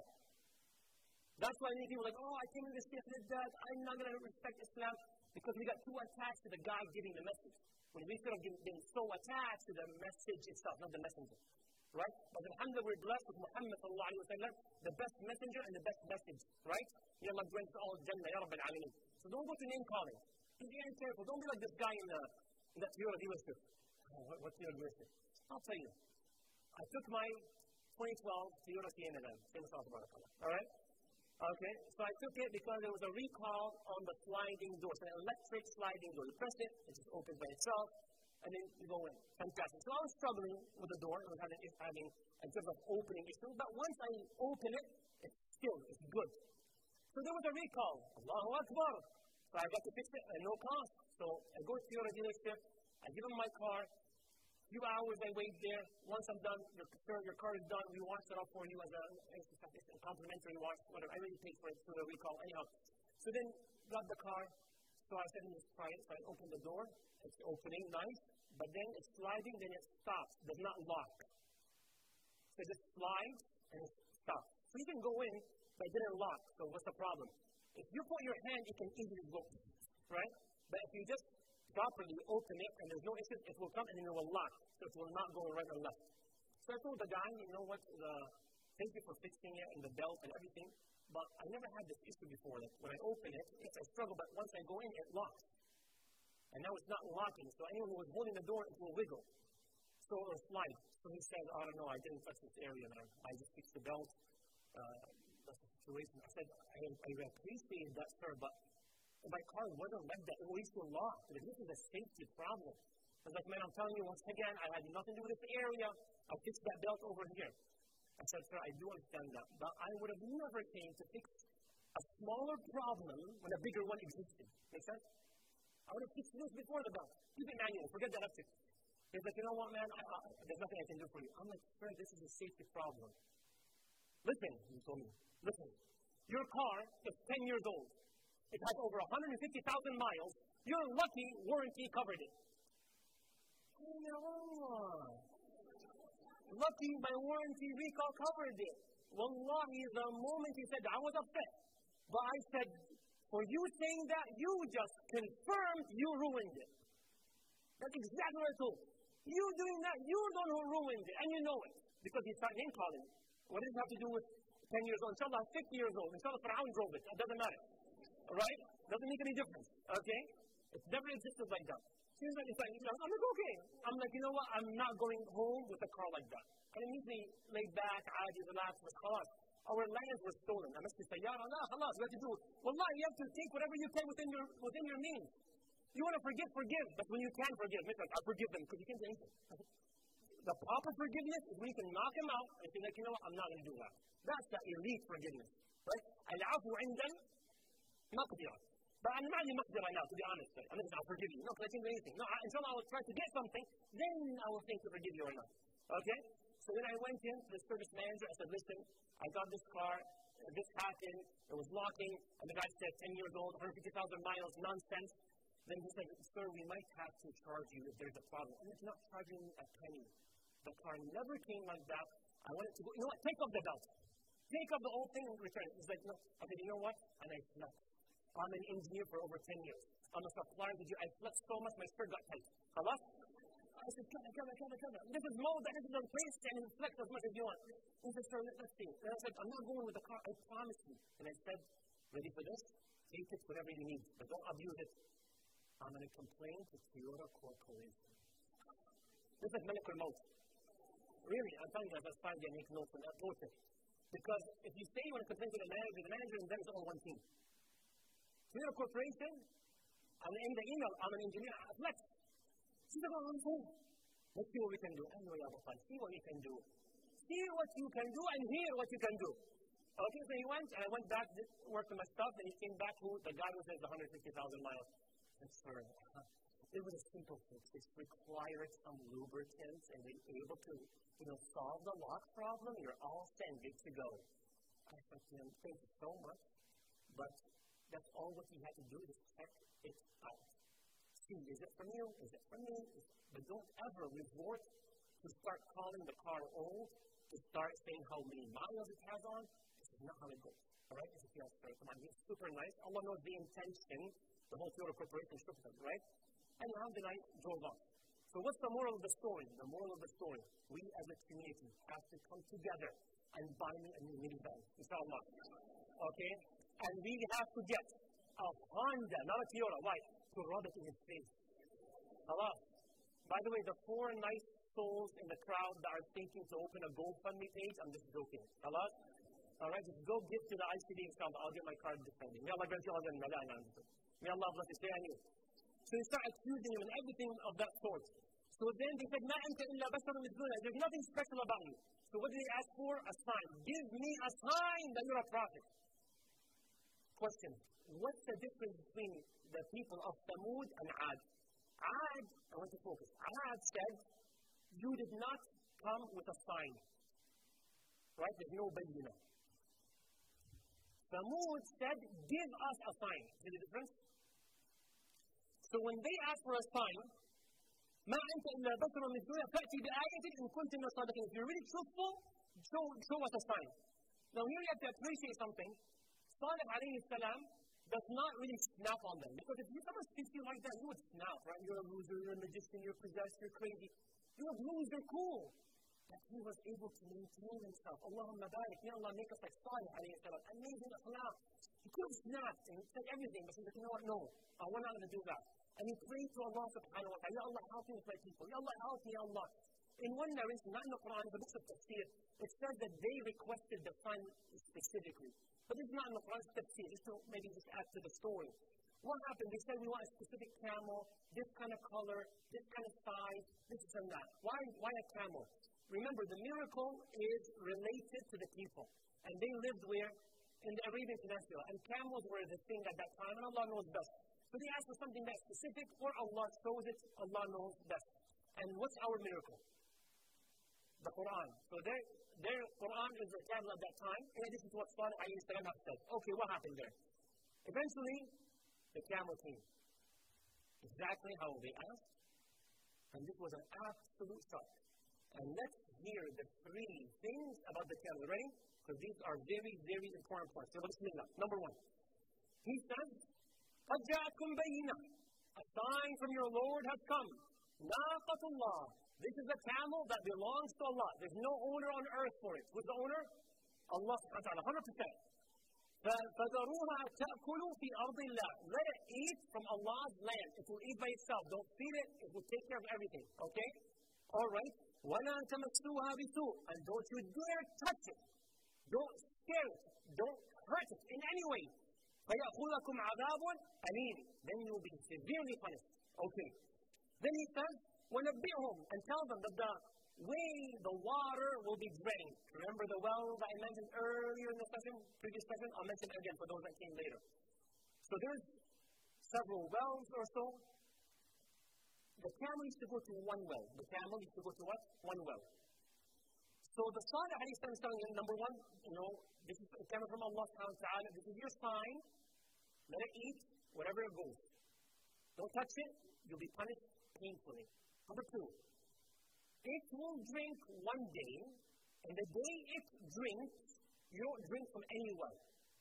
That's why many people are like, oh, I came to this faith did that. I'm not going to respect Islam. Because we got too attached to the guy giving the message. When we should have been so attached to the message itself, not the messenger. Right? But alhamdulillah, we're blessed with Muhammad sallallahu alayhi wa sallam, the best messenger and the best message. Right? Ya Allah grant us all Jannah, Ya Rabbil Alameen. So don't go to name calling. Be very careful. Don't be like this guy in, the, in that Toyota dealership. Oh, what, what's Toyota dealership? I'll tell you. I took my twenty twelve Toyota Sienna then. Famous house about it. Alright? Okay, so I took it because there was a recall on the sliding door. It's an electric sliding door. You press it, it just opens by itself, and then you go in. Fantastic. So I was struggling with the door. I was having, having a bit of opening issue, but once I open it, it's still, it's good. So there was a recall. Allahu Akbar. So I got to fix it at no cost. So I go to your dealership, I give them my car. A few hours I wait there. Once I'm done, your, sir, your car is done. We wash it up for you as a, a complimentary wash, whatever. I already paid for it through the recall. Anyhow, so then got the car. So I said, let's try it. So I opened the door. It's opening, nice. But then it's sliding, then it stops. Does not lock. So it just slides and it stops. So you can go in, but it didn't lock. So what's the problem? If you put your hand, you can easily go, right? But if you just properly open it and there's no issue, it will come and then it will lock. So it will not go right or left. So I told the guy, you know what, the, thank you for fixing it and the belt and everything, but I never had this issue before. Like when I open it, it's a struggle, but once I go in, it locks. And now it's not locking, so anyone who was holding the door, it will wiggle. So it will slide. So he said, I don't know, I didn't touch this area, man. I just fixed the belt. Uh, that's the situation. I said, I, I appreciate that, sir, but my car wasn't like that. It was still locked. This is a safety problem. I was like, man, I'm telling you once again, I had nothing to do with this area. I fixed that belt over here. I said, sir, I do understand that, but I would have never came to fix a smaller problem when a bigger one existed. Make sense? I would have fixed this before the belt. Keep it manual. Forget that uptick. He's like, you know what, man? I, I, there's nothing I can do for you. I'm like, sir, this is a safety problem. Listen, he told me. Listen. Your car is ten years old. It has over one hundred fifty thousand miles. You're lucky warranty covered it. Oh, lucky my warranty recall covered it. Wallahi, the moment he said that, I was upset. But I said, for you saying that, you just confirmed you ruined it. That's exactly what I told. You doing that, you're the one who ruined it. And you know it. Because he started name calling. What does it have to do with ten years old? Inshallah, fifty years old. Inshallah, Fir'aun drove it. It doesn't matter. Right? Doesn't make any difference. Okay? It's never existed like that. Seems like it's like, I'm like, okay. I'm like, you know what? I'm not going home with a car like that. I immediately laid back, I just relaxed with cars. Our lands were stolen. I must say, Ya Allah, khalas, what to do? Wallah, you have to take whatever you can within your within your means. You want to forgive, forgive. But when you can forgive, like, I forgive them because you can't do anything. The proper forgiveness is when you can knock them out and say, like, you know what? I'm not going to do that. That's the elite forgiveness. Right? Al-afu indan maqdira. But I'm not really maqdira now, to be honest. Like, I'm not going to forgive you. No, because I can't do anything. No, I, until I will try to get something, then I will think to forgive you or not. Okay? So then I went in to the service manager. I said, listen, I got this car. This happened. It was locking. And the guy said, ten years old, one hundred fifty thousand miles, nonsense. Then he said, sir, we might have to charge you if there's a problem. And it's not charging a penny. The car never came like that. I wanted to go, you know what, take off the belt. Take off the whole thing and return it. He's like, no. I said, you know what? And I slept. I'm an engineer for over ten years. I'm a supplier to you. I slept so much, my skirt got tight. Khalas? I said, come on, come on, come on, come on. This is mold, this is replaced, and you flex as much as you want. He said, sir, let's see. And I said, I'm not going with the car, I promise you. And I said, ready for this? Take it, whatever you need, but don't abuse it. I'm going to complain to Toyota Corporation. This is Malakul Maut. Really, I'm telling you, that's fine, they make notes on that process. Because if you say you want to complain to the manager, the manager and them is all one team. Toyota Corporation, I'm in the email, I'm an engineer, flex. She's like, oh, I'm home. Let's see what we can do. Anyway, Abu Khan, see what you can do. See what you can do and hear what you can do. Okay, so he went, and I went back, worked on my stuff, and he came back to the guy who says one hundred fifty thousand miles. And sir, it was a simple fix. It required some lubricants, and they were able to, you know, solve the lock problem. You're all set and good to go. I said to him, thank you so much, but that's all what you had to do is check it out. See, is it from you? Is it from me? But don't ever resort to start calling the car old, to start saying how many miles it has on. This is not how it goes. All right? This is yes, sir. Come on, he's super nice. Allah knows the intention. The whole Toyota Corporation shook them, right? And alhamdulillah, drove off. So what's the moral of the story? The moral of the story, we as a community have to come together and buy me a new minivan, inshallah. Okay? And we have to get a Honda, not a Toyota, why? To rub it in his face. Allah. By the way, the four nice souls in the crowd that are thinking to open a GoFundMe page, I'm just joking. Allah. All right, just go give to the I C D inshallah. I'll get my card defending. May Allah grant you all the malana. May Allah bless you. Stay on you. So they start accusing him and everything of that sort. So then they said, مَا أَنْتَ إِلَّا بَشَرٌ مِثْلُنَا. There's nothing special about you. So what did they ask for? A sign. Give me a sign that you're a prophet. Question. What's the difference between the people of Thamud and Ad? Ad, I want to focus. Ad said, you did not come with a sign. Right? There's no bayyinah. Thamud said, give us a sign. See the difference? So when they asked for a sign, ما أنت إلا بشر مثلنا فأتي بآية إن كنت من الصادقين. If you're really truthful, show, show us a sign. Now here you have to appreciate something. Salih alayhi salam does not really snap on them. Because if someone speaks to you like that, you would snap, right? You're a loser, you're a magician, you're possessed, you're crazy. You would lose your cool. But he was able to maintain himself. Allahumma barik, ya Allah, make us like Salih alayhi salam. Amazing akhlaq. He could have snapped and said everything, but he said, you know what, no, uh, we're not going to do that. And he prayed to Allah subhanahu wa ta'ala, Ya Allah, help me with my people. Ya Allah, help me, Ya Allah. In one narration, not in the Quran, but books of tafsir, it says that they requested the sun specifically. But this is not in the Quran, it's tafsir. Just to maybe just add to the story. What happened? They said we want a specific camel, this kind of color, this kind of size, this and that. Why, why a camel? Remember, the miracle is related to the people. And they lived where? In the Arabian Peninsula. And camels were the thing at that time, and Allah knows best. So they asked for something that's specific, or Allah shows it, Allah knows best. And what's our miracle? The Quran. So their, their Quran is the camel at that time, and this is what Salih alayhi salam said. Okay, what happened there? Eventually, the camel came. Exactly how they asked. And this was an absolute shock. And let's hear the three things about the camel. Ready? Because these are very, very important points. So bismillah. Number one. He says, قَدْ جَاءَتْكُمْ بَيِّنَةٌ. A sign from your Lord has come. نَاقَةُ اللَّهِ. This is a camel that belongs to Allah. There's no owner on earth for it. Who's the owner? Allah subhanahu wa ta'ala. one hundred percent. فَذَرُوهَا تَأْكُلُ فِي أَرْضِ اللَّهِ. Let it eat from Allah's land. It will eat by itself. Don't feed it. It will take care of everything. Okay? Alright. وَلَا تَمَسُّوهَا بِسُوءٍ. And don't you dare touch it. Don't scare it. Don't hurt it in any way. فَيَأْخُذَكُمْ عَذَابٌ أَلِيمٌ. Then you will be severely punished. Okay. Then he says, وَنَبِّئْهُمْ. And tell them that the way the water will be drained. Remember the well that I mentioned earlier in the session, previous session? I'll mention it again for those that came later. So there's several wells or so. The camel used to go to one well. The camel used to go to what? One well. So the Salih alayhi salam is telling him, number one, you know, this is a camel from Allah subhanahu wa ta'ala. This is your sign. Let it eat whatever it goes. Don't touch it. You'll be punished painfully. Number two, it will drink one day, and the day it drinks, you don't drink from any well.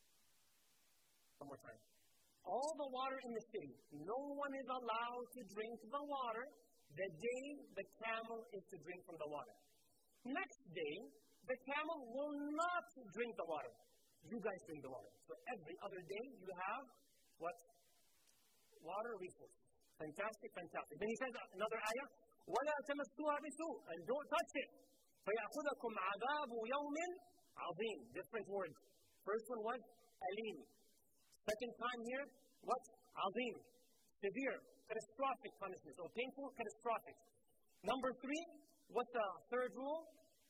One more time. All the water in the city, no one is allowed to drink the water the day the camel is to drink from the water. Next day, the camel will not drink the water. You guys drink the water. So every other day, you have what? Water resources. Fantastic, fantastic. Then he says another ayah, وَلَا تَمَسُّوهَا بِسُوءٍ. And don't touch it. فَيَأْخُذَكُمْ عَذَابُ يَوْمٍ عَظِيمٍ. Different words. First one was alim. Second time here, what? Azim. Severe, catastrophic punishment. So painful, catastrophic. Number three, what's the third rule?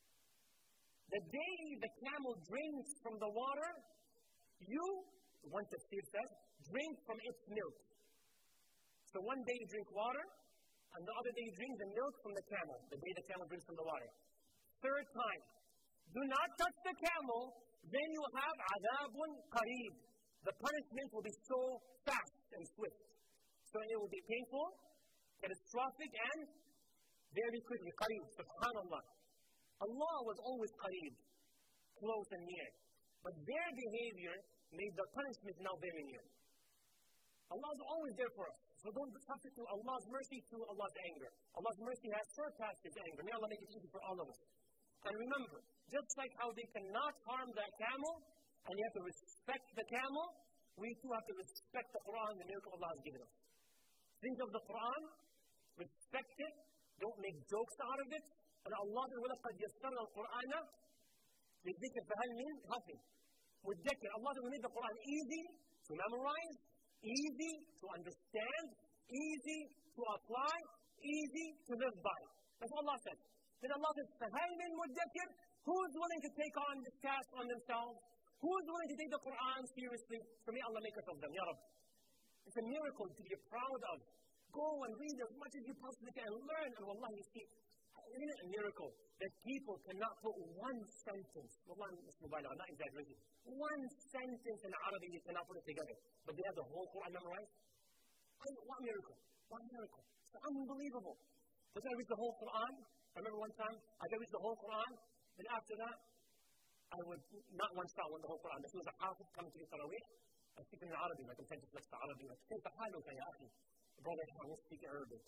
The day the camel drinks from the water, you, one tafsir says, drink from its milk. So one day you drink water, and the other day you drink the milk from the camel, the day the camel drinks from the water. Third time, do not touch the camel, then you will have adabun qareeb. The punishment will be so fast and swift. So it will be painful, catastrophic, and very quickly. Qareeb, subhanallah. Allah was always qareeb, close and near. But their behavior made the punishment now very near. Allah is always there for us. So don't substitute Allah's mercy to Allah's anger. Allah's mercy has surpassed His anger. May Allah make it easy for all of us. And remember, just like how they cannot harm the camel, and you have to respect the camel, we too have to respect the Quran, the miracle Allah has given us. Think of the Quran, respect it, don't make jokes out of it. And Allah says, وَلَقَدْ يَسَّرْنَا الْقُرْآنَ لِلذِّكْرِ فَهَلْ مِنْ مُدَّكِرٍ. مدكر. Allah has made the Quran easy to memorize, easy to understand, easy to apply, easy to live by. That's what Allah said. Then Allah says, فَهَلْ مِن مُدَّكِرٍ? Who's willing to take on this task on themselves? Who's willing to take the Quran seriously? So may Allah make us of them, Ya Rabbi. It's a miracle to be proud of. Go and read as much as you possibly can and learn. And wallahi, you see, isn't it a miracle that people cannot put one sentence, wallahi, I'm not exaggerating, one sentence in Arabic, you cannot put it together, but they have the whole Quran memorized? I mean, what miracle? What miracle? It's unbelievable. But I read the whole Quran. I remember one time, I read the whole Quran, and after that, I would not one shot with the whole Quran. As soon as a Hafiz comes to the Tarawih, I speak in Arabic, like I'm trying to flex the Arabic, like, كيف حالك يا أخي? Brother, I will speak Arabic.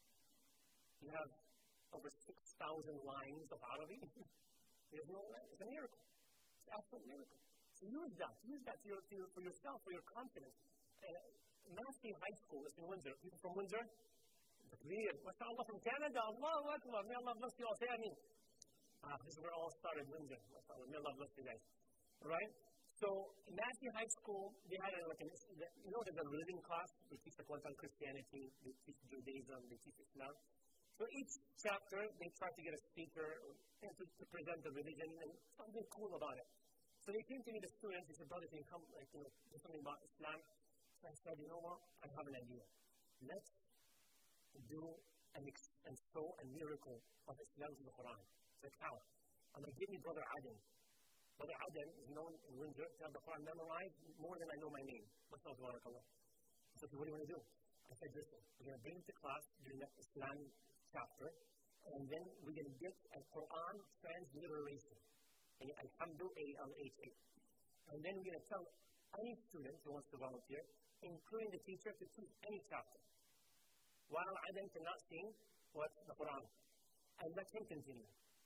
You have over six thousand lines of Arabic. There's no way. It's a miracle. It's an absolute miracle. So use that. Use that to your, to your, for yourself, for your confidence. Uh, Massey High School is in Windsor. People from Windsor? Takbir. MashaAllah from Canada. Allahu Akbar. May Allah bless you all. Say Ameen. Ah, this is where it all started, Windsor. MashaAllah. May Allah bless you guys. Right? So, in Massey High School, they had a, like an, you know, there's a religion class. They teach the Quran, Christianity, they teach Judaism, they teach Islam. So each chapter, they try to get a speaker to, to present the religion and something cool about it. So they came to me, the students, they said, brother, can you come, like, you know, do something about Islam? So I said, you know what, I have an idea. Let's do and, ex- and show a miracle of Islam to the Quran. It's like, how? I'm going to give me Brother Adam. Brother Adam is known in Windsor to have the Quran memorized more than I know my name. Mashallah, tabarakallah. I said, what do you want to do? I said, listen, we're going to bring him to class during the Islam chapter, and then we're going to get a Quran transliteration. Alhamdu, A L H A. And then we're going to tell any student who wants to volunteer, including the teacher, to teach any chapter. While Adam cannot sing what the Quran. And let him continue.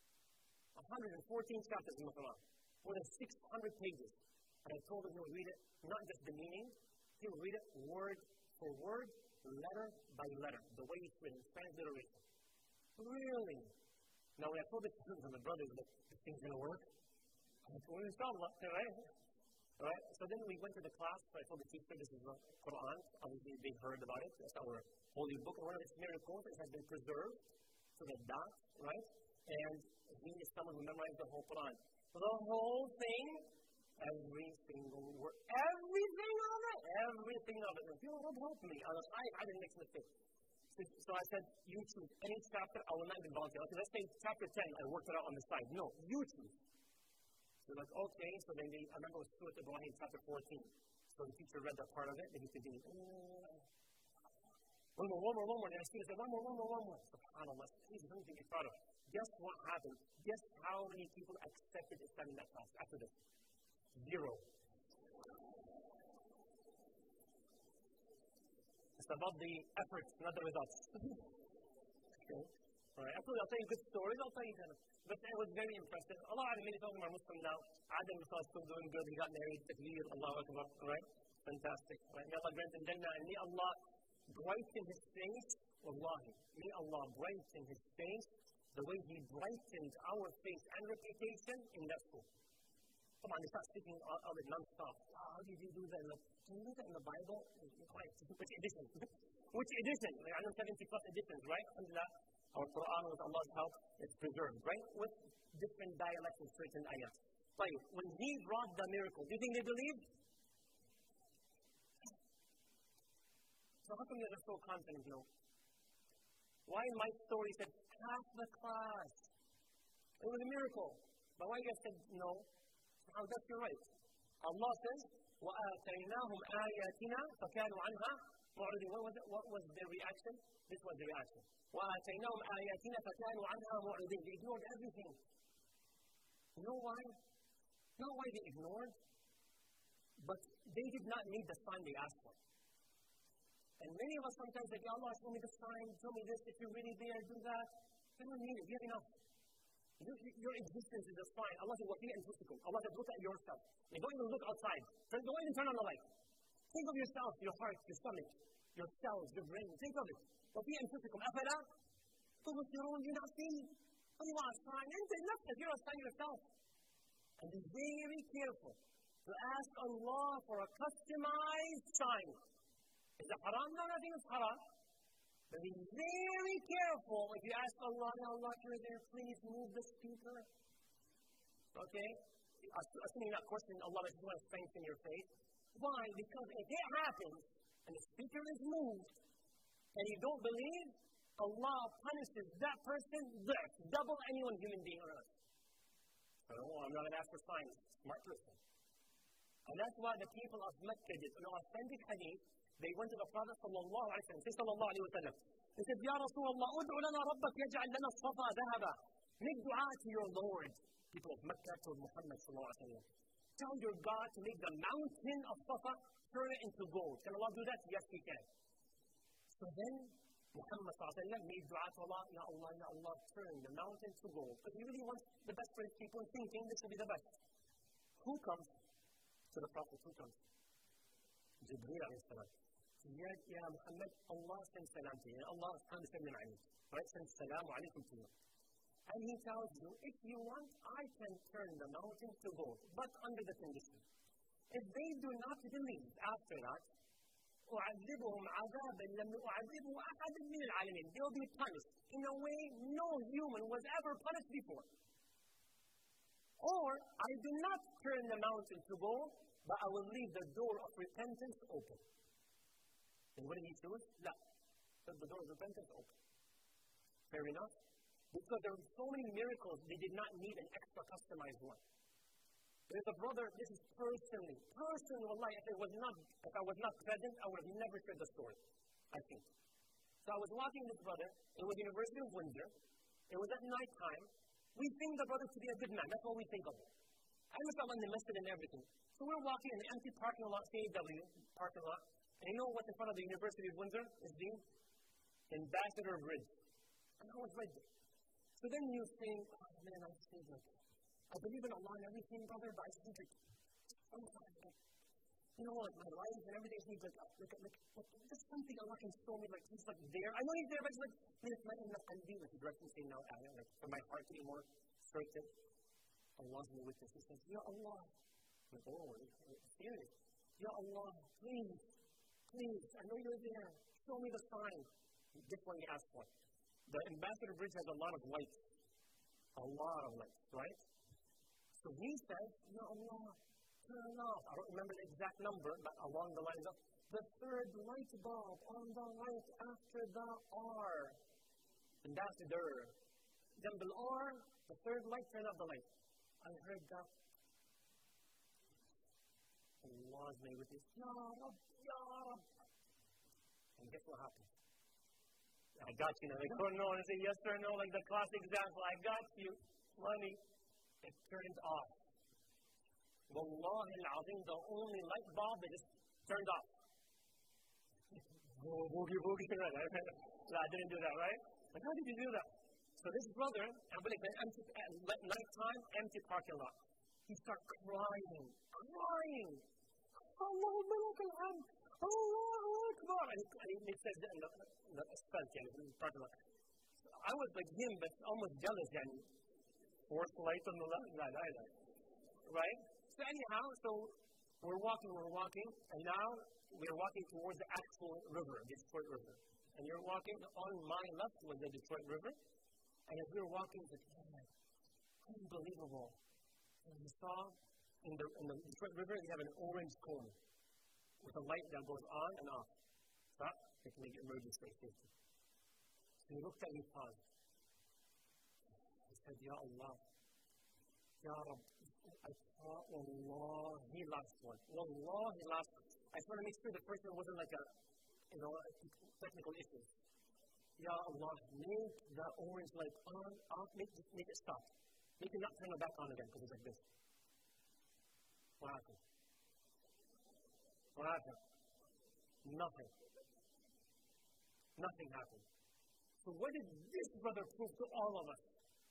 one hundred fourteen chapters in the Quran. More than six hundred pages. And I told him he would read it, not just the meaning, he would read it word for word, letter by letter, the way it's written, transliteration. Really? Now, when I told the students and the brothers that this thing's going to work, I said, well, inshallah, right? Right? So then we went to the class, so I told the teacher this is the Quran. Obviously, they heard about it. That's our holy book. And one of its miracles, it has been preserved to the dot, right? And he is someone who memorized the whole Quran. So the whole thing, every single word, everything of it, everything of it. And people would help me. I was, I, I didn't make a mistake. So, so I said, you choose any chapter, I will not be volunteer. Okay, let's say chapter ten, I worked it out on the side. No, you choose. So they're like, okay, so then they, I remember it was Surah Ibrahim, chapter fourteen. So the teacher read that part of it, and he continued, one more, one more, one more. And the student said, one more, one more, one more. SubhanAllah, please, something to be proud of. Guess what happened? Guess how many people accepted Islam in that class after this? Zero. It's about the efforts, not the results. Okay. All right. Absolutely, I'll tell you good stories. I'll tell you kind of. But it was very impressive. Allah Adam, many of them are Muslim now. Adam is still doing good. He got married. Takbir, Allahu Akbar. All right. Fantastic. Right. May Allah grant him Jannah. And may Allah brighten his face. Wallahi. May Allah brighten his face the way He brightened our face and reputation in that school. Come on, they start speaking of it non-stop. Oh, how did you do that? Like, can you do that in the Bible? Which edition? Which edition? Like, I know seventy plus editions, right? Alhamdulillah, our Quran with Allah's help is preserved, right? With different dialects and certain ayahs. Like, when He brought the miracle, do you think they believed? So how come you're so confident, you know? Why in my story said half the class? It was a miracle. But why you guys said no? How that's your right. Allah says, وَآتَيْنَاهُمْ آيَاتِنَا فَكَانُوا عَنْهَا مُعْرِضِينَ. What was it? What was their reaction? This was the reaction. وَآتَيْنَاهُمْ آيَاتِنَا فَكَانُوا عَنْهَا مُعْرِضِينَ. They ignored everything. You know why? Not why they ignored, but they did not need the sign they asked for. And many of us sometimes say, Allah, show me the sign, show me this, if you're really there, do that. They don't need it, you have enough. You, your existence is a sign. Allah says, وَفِي أَنفُسِكُمْ. Allah says, look at yourself. You don't even look outside. Don't even turn on the light. Think of yourself, your heart, your stomach, your cells, your brain. Think of it. وَفِي أَنفُسِكُمْ أَفَلَا تُبْصِرُونَ. You not see? What do you want a sign? You're a sign yourself. And be very careful. to ask Allah for a customized sign. Is it haram? No, nothing is haram. But be very careful if you ask Allah, Ya Allah, you're there, please move the speaker. Okay? Assuming that question, Allah is going to strengthen your faith. Why? Because if it happens and the speaker is moved and you don't believe, Allah punishes that person less, double anyone human being on earth. So, oh, I'm not going to ask for signs. Smart person. And that's why the people of Mecca did. In an authentic hadith, they went to the Prophet sallallahu alayhi wa sallam. Say sallallahu alayhi wa sallam. They said, Ya Rasulullah, ud'u lana rabbak yaj'al lana safa dhahaba. Make dua to your Lord. People of Mecca told Muhammad sallallahu alayhi wa sallam. Tell your God to make the mountain of Safa turn it into gold. Can Allah do that? Yes, He can. So then, Muhammad sallallahu alayhi wa sallam made dua to Allah. Ya Allah, Ya Allah, turn the mountain to gold. Because He really wants the best for His people and thinking this will be the best. Who comes to the Prophet? Who comes? Jibreel alayhi salam. Ya, ya Muhammad, Allah sends salam to you. Allah is trying to send them alaykum. Right? Sends salamu alaykum to you. And He tells you, if you want, I can turn the mountain to gold, but under the condition. If they do not believe after that, أُعَذِّبُهُمْ عَذَابًا لَمْ يُعَذِّبْهُ أَحَدٌ مِّنَ الْعَالَمِينَ. They will be punished in a way no human was ever punished before. Or, I do not turn the mountain to gold, but I will leave the door of repentance open. And what did He choose? No. The door of repentance open. Fair enough? Because there were so many miracles, they did not need an extra customized one. There's a brother, this is personally, personally, wallahi, if it was not, if I was not present, I would have never shared the story, I think. So I was walking with this brother, it was University of Windsor, it was at night time. We think the brother to be a good man, that's what we think of him. I was in the masjid and everything. So we're walking in the empty parking lot, C A W parking lot, and you know what's in front of the University of Windsor? Is the Ambassador Bridge. And I was right there. So then you think, oh man, I think like, I believe in Allah and everything, brother, but I just think like, sometimes, like, you know, like my life and everything seems like, like, like, like, just something Allah can show me, like, He's like there. I know He's there, but it's like, man, it's not enough. I'm being like, the direction saying now, like, for my heart to be more certain. Allah's me with this. He says, Ya Allah. Like, oh, it's serious. Ya Allah, please, please, I know you're there. Show me the sign. This one you asked for. The Ambassador Bridge has a lot of lights. A lot of lights, right? So he says, Ya Allah, turn off. I don't remember the exact number, but along the lines of the third light bulb on the right after the R. Ambassador. Jambal R, the third light, turn off the light. I heard that. Allah's made with this. Ya Rab, Ya Rab. And guess what happened? I got you now. Like, oh no, and I say yes or no, like the classic example. I got you. Money. It turned off. Wallahi al-azim, the only light bulb that just turned off. Oh, boogie, boogie. No, I didn't do that, right? Like, how did you do that? So this brother, I'm going to empty, at nighttime, empty parking lot. He starts crying, crying. Allahumma lakal hamd. Allahu Akbar. And he, and he says that in the, in the asphalt, in the parking lot. So I was like him, but almost jealous. And fourth light on the left, right, right, right. So anyhow, so we're walking, we're walking, and now we're walking towards the actual river, the Detroit River. And you're walking on my left was the Detroit River. And as we were walking, it's like, man, unbelievable. And we saw in the, in the Detroit River, they have an orange cone with a light that goes on and off. Stop, it can make emergency safety. So he looked at me, paused. He said, Ya Allah, Ya Rab, I thought, Wallahi, last one. Wallahi, last one. I just want to make sure the person wasn't like a, you know, technical issue. Ya Allah, make the orange light on, off, make, make it stop. Make it not turn it back on again, because it's like this. What happened? What happened? Nothing. Nothing happened. So what did this brother prove to all of us?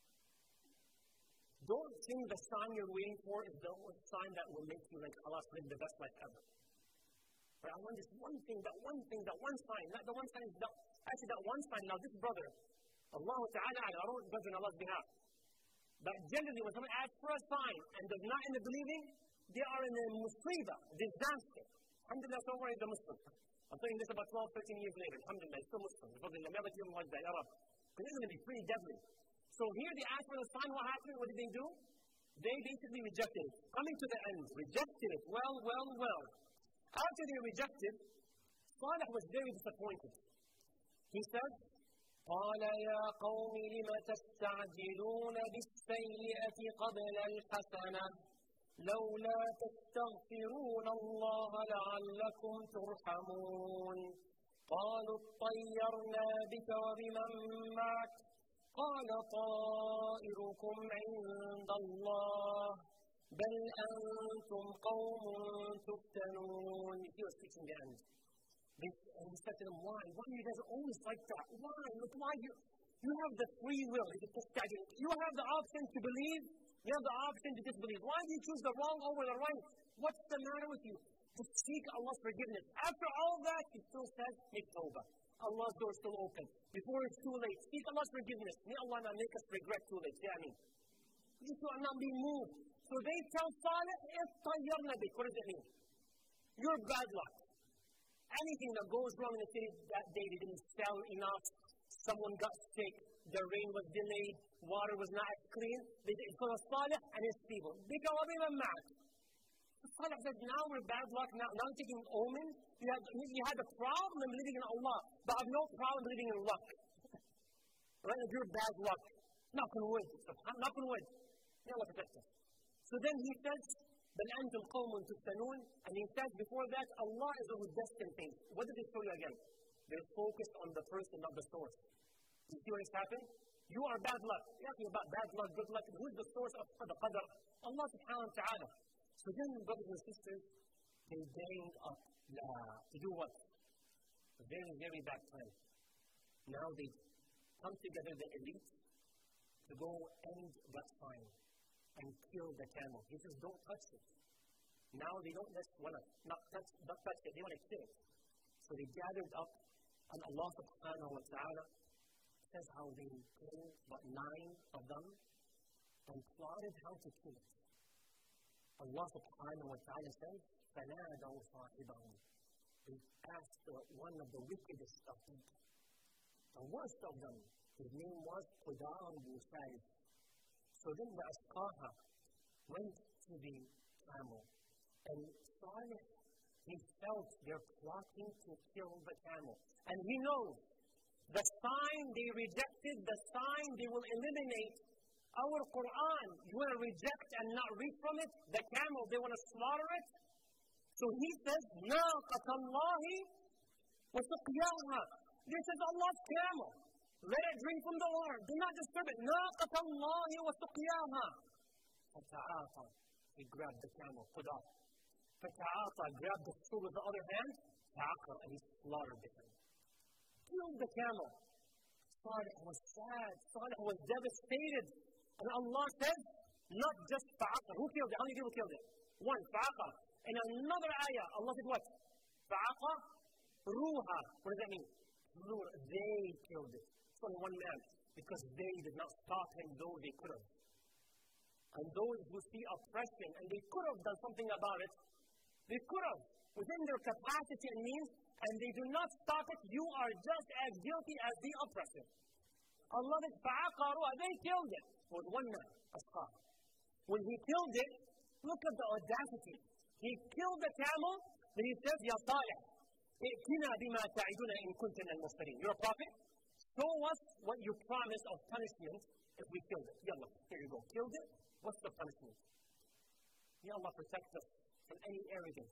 Don't think the sign you're waiting for is the sign that will make you like Allah live the best life ever. But I want this one thing, that one thing, that one sign, not the one sign, that, actually that one sign. Now this brother, Allah Ta'ala, I don't judge on Allah's behalf. But generally when someone asks for a sign and does not end up believing, they are in a musibah, disaster. Alhamdulillah, so worried the Muslim. I'm saying this about twelve, thirteen years later. Alhamdulillah, it's still Muslim. Alhamdulillah, never give them like that, Arab. Because it's going to be pretty deadly. So here they asked for the sign. What happened? What did they do? They basically rejected it. Coming to the end, rejected it. Well, well, well. After they rejected, Salih was very disappointed. He said, قال يا قوم لم تستعجلون بالسيئة قبل الحسنة لولا تستغفرون الله لعلكم ترحمون قالوا اطيرنا بك وبمن معك قال طائركم عند الله بل أنتم قوم تفتنون. He was teaching the end. They, and he said to them, why? Why are you guys always like that? Why? Look, why you, you have the free will. You have the option to believe. You have the option to disbelieve. Why do you choose the wrong over the right? What's the matter with you? To seek Allah's forgiveness. After all that, he still says, make tawbah. Allah's door is still open. Before it's too late, seek Allah's forgiveness. May Allah not make us regret too late. Say Ameen. You should not be moved. So they tell Salih, if tayyarna bik. What does it mean? You're bad luck. Anything that goes wrong in the city that day, they didn't sell enough, someone got sick, the rain was delayed, water was not as clean. They did it for Salih and his people. Bika wa biman ma'ak. Salih said, now we're bad luck, now, now I'm taking omen. You had, you had a problem believing in Allah, but I have no problem believing in luck. Right? If you're bad luck, knock on wood. Knock on wood. May Allah protect us. So then he says, بل أنتم قوم تفتنون. And he says before that, Allah is who destined things. What did they show you again? They're focused on the person, not the source. You see what is happening? You are bad luck. You're asking about bad luck, good luck. Who is the source of the qadr? Allah subhanahu wa ta'ala. So then, brothers and sisters, they ganged up la, to do what? A very, very bad plan. Now they come together, the elite, to go end that sign and kill the camel. He says, don't touch it. Now they don't just want to not touch, not touch it, they want to kill it. So they gathered up, and Allah subhanahu wa ta'ala says how they killed but nine of them and plotted how to kill it. Allah subhanahu wa ta'ala says, فَنَادَوْا صَاحِبَهُمْ. They asked one of the wickedest of people, the worst of them. His name was Qudar ibn Sharif. So then the Asqaha went to the camel, and Salih, he felt they're plotting to kill the camel. And he knows the sign they rejected, the sign they will eliminate. Our Quran, you want to reject and not read from it? The camel, they want to slaughter it? So he says, نَاقَةَ اللَّهِ وَسُقْيَاهَا. This is Allah's camel. Let it drink from the water. Do not disturb it. نَاقَةَ اللَّهِ وَسُقْيَاهَا. فَتَعَاطَى. He grabbed the camel, put off. فَتَعَاطَى, grabbed the stool with the other hand. فَعَقَرَ, and he slaughtered the camel. Killed the camel. Salih was sad. Salih was devastated. And Allah said, not just فَعَقَرَ. Who killed it? How many people killed it? One, فَعَقَرَ. In another ayah, Allah said what? فَعَقَرَ رُوحًا. What does that mean? They killed it. It's only one man. Because they did not stop him, though they could have. And those who see oppression, and they could have done something about it, they could have, within their capacity and means, and they do not stop it, you are just as guilty as the oppressor. Allah said, فَعَقَرُوا. They killed it. With one man, Asqar. When he killed it, look at the audacity. He killed the camel, then he says, Ya Salih, ائتنا بما تعدنا إن كنت من المرسلين. You're a prophet. Show us what you promised of punishment if we killed it. Yallah, here you go. Killed it. What's the punishment? May Allah protect us from any arrogance.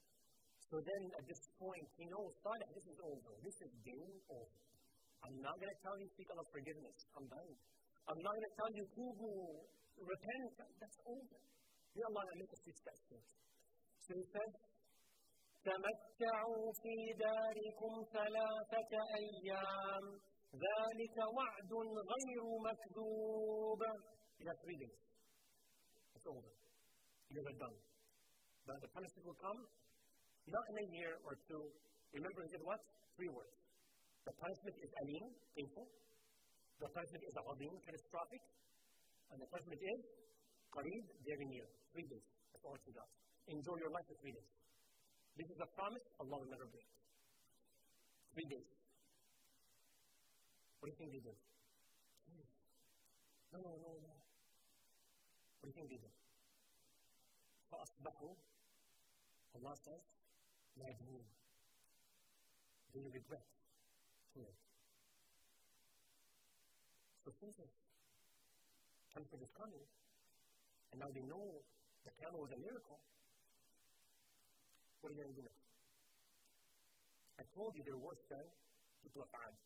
So then at this point, he knows, Salih, this is over. This is game over. I'm not going to tell you seek Allah's forgiveness. I'm done. I'm not going to tell you tubu, repent. That's over. May Allah not make us reach that stage. So he said, تمتعوا في داركم ثلاثة أيام ذلك وعد غير مكذوب. You have three days. It's over. You're done. But the punishment will come not in a year or two. Remember, he said what? Three words. The punishment is alim, painful. The punishment is azim, catastrophic. And the punishment is qareeb, very near. Three days. That's all you got. Enjoy your life for three days. This is a promise Allah will never break. Three days. What do you think they did? No, no, no, no. What do you think they did? فَأَصْبَحُوا Allah says, نَادِمِينَ. They regret killing. So since it's comfort is coming, and now they know the camel was a miracle, what are you going to do next? I told you they're worse than people of Ad.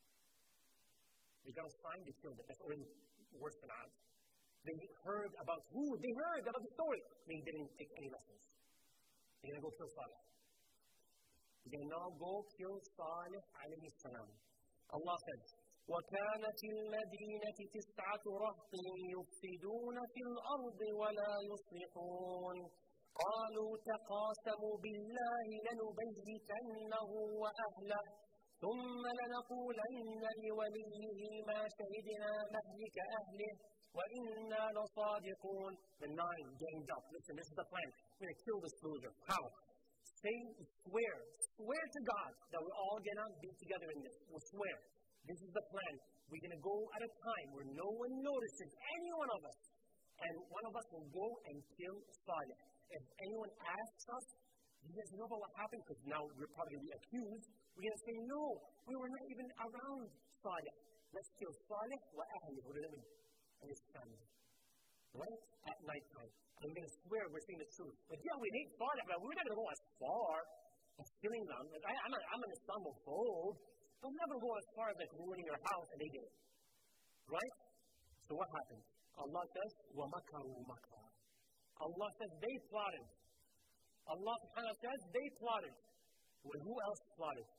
They got a sign, they killed it. That's already worse than Ad. They heard about who? They heard about the story. They didn't take any lessons. They're going to go kill Salih. They now go kill Salih alayhi salam. Allah says, وَكَانَتِ الْمَدِينَةِ تِسْعَةُ رَهْطٍ يُفْسِدُونَ فِي الْأَرْضِ وَلَا يُصْلِحُونَ قَالُوا تَقَاسَمُوا بِاللَّهِ لَنُبَيِّتَنَّهُ وَأَهْلَهُ ثُمَّ لَنَقُولَنَّ لِوَلِيِّهِ مَا شَهِدْنَا مَهْلِكَ أَهْلِهِ وَإِنَّا لَصَادِقُونَ. The nine ganged up. Listen, this is the plan. We're going to kill this loser. How? Say, swear. Swear to God that we're all going to be together in this. We'll swear. This is the plan. We're going to go at a time where no one notices any one of us. And one of us will go and kill Salih. If anyone asks us, do you guys know about what happened? Because now we're probably going to be accused. We're going to say, no, we were not even around Salih. Let's kill Salih wa ahli, and his family. Right? At night time. I'm going to swear we're saying the truth. But yeah, we hate Salih, but we're not going to go as far as killing them. Like, I, I'm, a, I'm an Islamophobe. They'll never go as far as like ruining your house, and they did. Right? So what happened? Allah says, وَمَكَرُوا مَكْرًا. Allah says they plotted. Allah subhanahu wa ta'ala says they plotted. Well, who else plotted?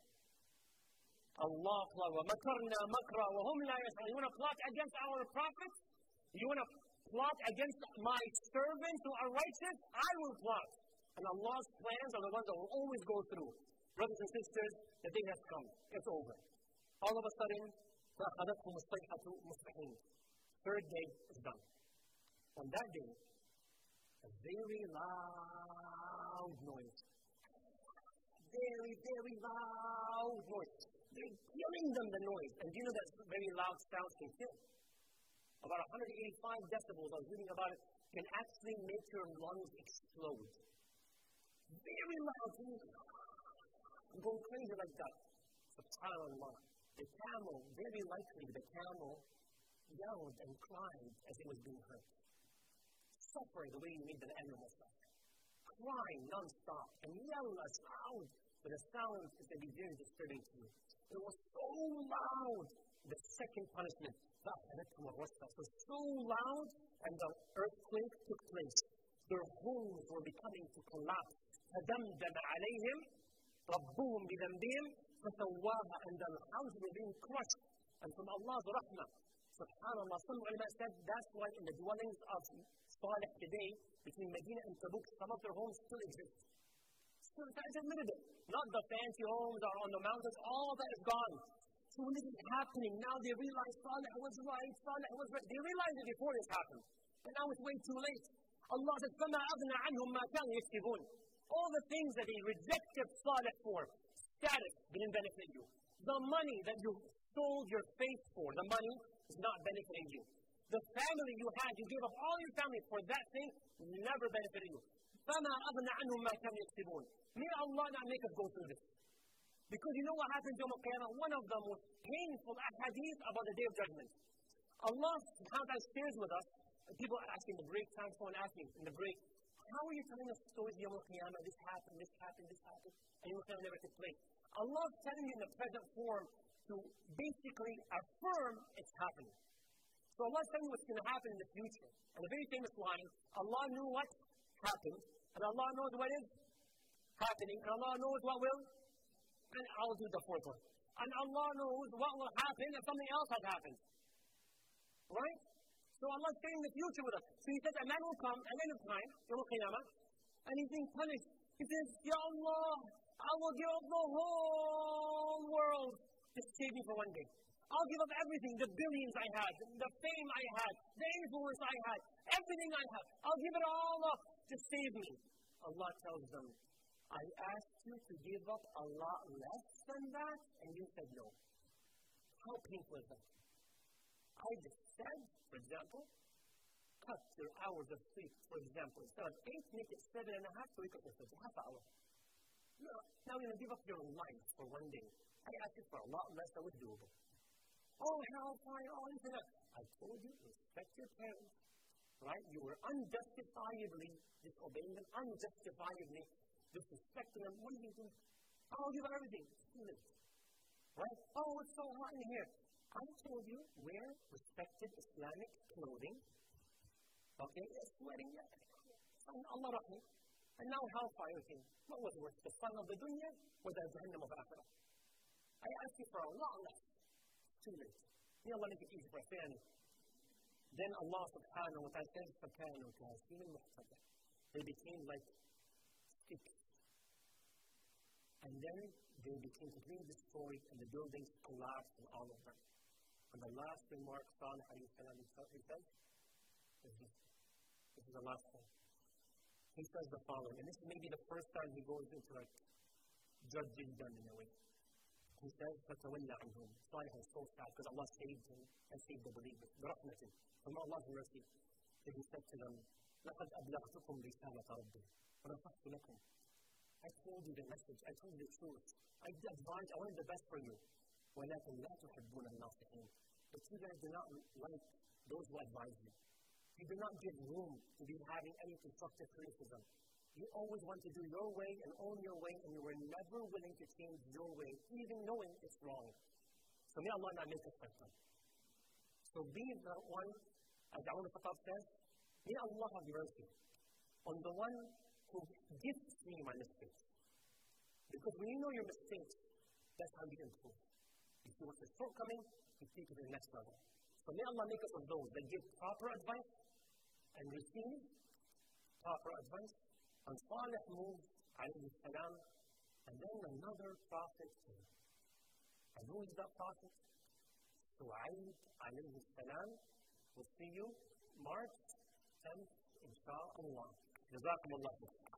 Allah plotted. وَمَكَرْنَا مَكْرًا وَهُمْ لَا يَشْعُرُونَ. You want to plot against our prophets? You want to plot against my servants who are righteous? I will plot. And Allah's plans are the ones that will always go through. Brothers and sisters, the day has come. It's over. All of a sudden, فَأَخَذَتْهُمُ الصَّيْحَةُ مُصْبِحِينَ. Third day is done. On that day, a very loud noise. Very, very loud noise. They're giving them the noise. And do you know that very loud sounds can kill? About one hundred eighty-five decibels, I was reading about it, can actually make your lungs explode. Very loud. I'm going crazy like that. SubhanAllah. The camel, very likely the camel yelled and cried as it was being hurt. Suffering the way you need the animal suffer. Crying non-stop and yell as loud. But the sound is going to be very disturbing to you. It was so loud. The second punishment. It was so loud and the earthquake took place. Their homes were beginning to collapse. فَدَمْدَمَ عَلَيْهِمْ رَبُّهُمْ بِذَنْبِهِمْ فَسَوَّاهَا. And the houses were being crushed. And from Allah's rahmah, SubhanAllah, some ulama said that's why in the dwellings of Salih today, between Medina and Tabuk, some of their homes still exist. Still, it's admitted it. Not the fancy homes or on the mountains, all that is gone. So when this is happening, now they realize Salih was right, Salih was right. They realized it before this happened. But now it's way too late. Allah says, فَمَا أَغْنَى عَنْهُمْ مَا كَانُوا يَكْسِبُونَ. All the things that they rejected Salih for, status didn't benefit you. The money that you sold your faith for, the money is not benefiting you. The family you had, you gave up all your family for that thing, never benefited you. فَمَا أَغْنَى عَنْهُمْ مَا كَانُوا يَكْسِبُونَ. May Allah not make us go through this. Because you know what happens Yawm al-Qiyamah? One of the most painful ahadith about the Day of Judgment. Allah subhanahu wa ta'ala shares with us, people are asking in the break, time someone asking in the break, how are you telling us stories Yawm al-Qiyamah? This happened, this happened, this happened, and Yawm al-Qiyamah never took place. Allah is telling you in the present form to basically affirm it's happening. So Allah is telling you what's going to happen in the future. And the very famous line, Allah knew what happened, and Allah knows what is happening, and Allah knows what will. And I'll do the fourth one. And Allah knows what will happen if something else has happened. Right? So Allah is saying the future with us. So He says a man will come at the end of time, Yawm al-Qiyamah, and he's being punished. He says, Ya Allah, I will give up the whole world. Just save me for one day. I'll give up everything, the billions I had, the fame I had, the influence I had, everything I had. I'll give it all up to save me. Allah tells them, I asked you to give up a lot less than that, and you said no. How painful is that? I just said, for example, cut your hours of sleep, for example. Instead of eight, make it seven and a half, so you could just half hour. No, now you're going to give up your life for one day. I asked you for a lot less than was doable. Oh, hellfire, all this and that. I told you, respect your parents, right? You were unjustifiably disobeying them, unjustifiably disrespecting them. What are you doing? I'll give up everything. Steal it. Right? Oh, it's so hot in here. I told you, wear respected Islamic clothing. Okay, it's sweating. Allah Rahim. And now hellfire came. What was worse, the sun of the dunya or the Jahannam of Akhirah? I asked you for a lot less. It's too late. May Allah make it easy for us. Then Allah subhanahu wa ta'ala says, فَكَانُوا كَاسِينَ مُحْتَدَى. They became like sticks. And then they became completely destroyed and the buildings collapsed and all of them. And the last remark Salih alayhi salam he says, is this. This is the last one. He says the following, and this is maybe the first time he goes into like judging them in a way. He says, فَتَوَلَّ عَنْهُمْ. Salih was so sad because Allah saved him and saved the believers. برحمة from Allah's mercy. And he said to them, لَقَدْ أَبْلَغْتُكُمْ رِسَالَةَ رَبِّي وَنَصَحْتُ لَكُمْ. I told you the message, I told you the truth. I advised, I wanted the best for you. وَلَكِنْ لَا تُحِبُّونَ النَّاصِحِينَ. But you guys do not like those who advise you. You do not give room to be having any constructive criticism. You always want to do your way and own your way, and you were never willing to change your way, even knowing it's wrong. So may Allah not make us like that. So be the one, as Umar ibn Khattab says, may Allah have mercy on the one who gifts me my mistakes. Because when you know your mistakes, that's how you improve. You see what's the shortcoming, you take it to the next level. So may Allah make us of those that give proper advice and receive proper advice. And Salih moved, alayhi salam, and then another prophet came. And who is that prophet? Shu'aib, alayhi salam. We'll see you March tenth, inshaAllah. Jazakum Allah.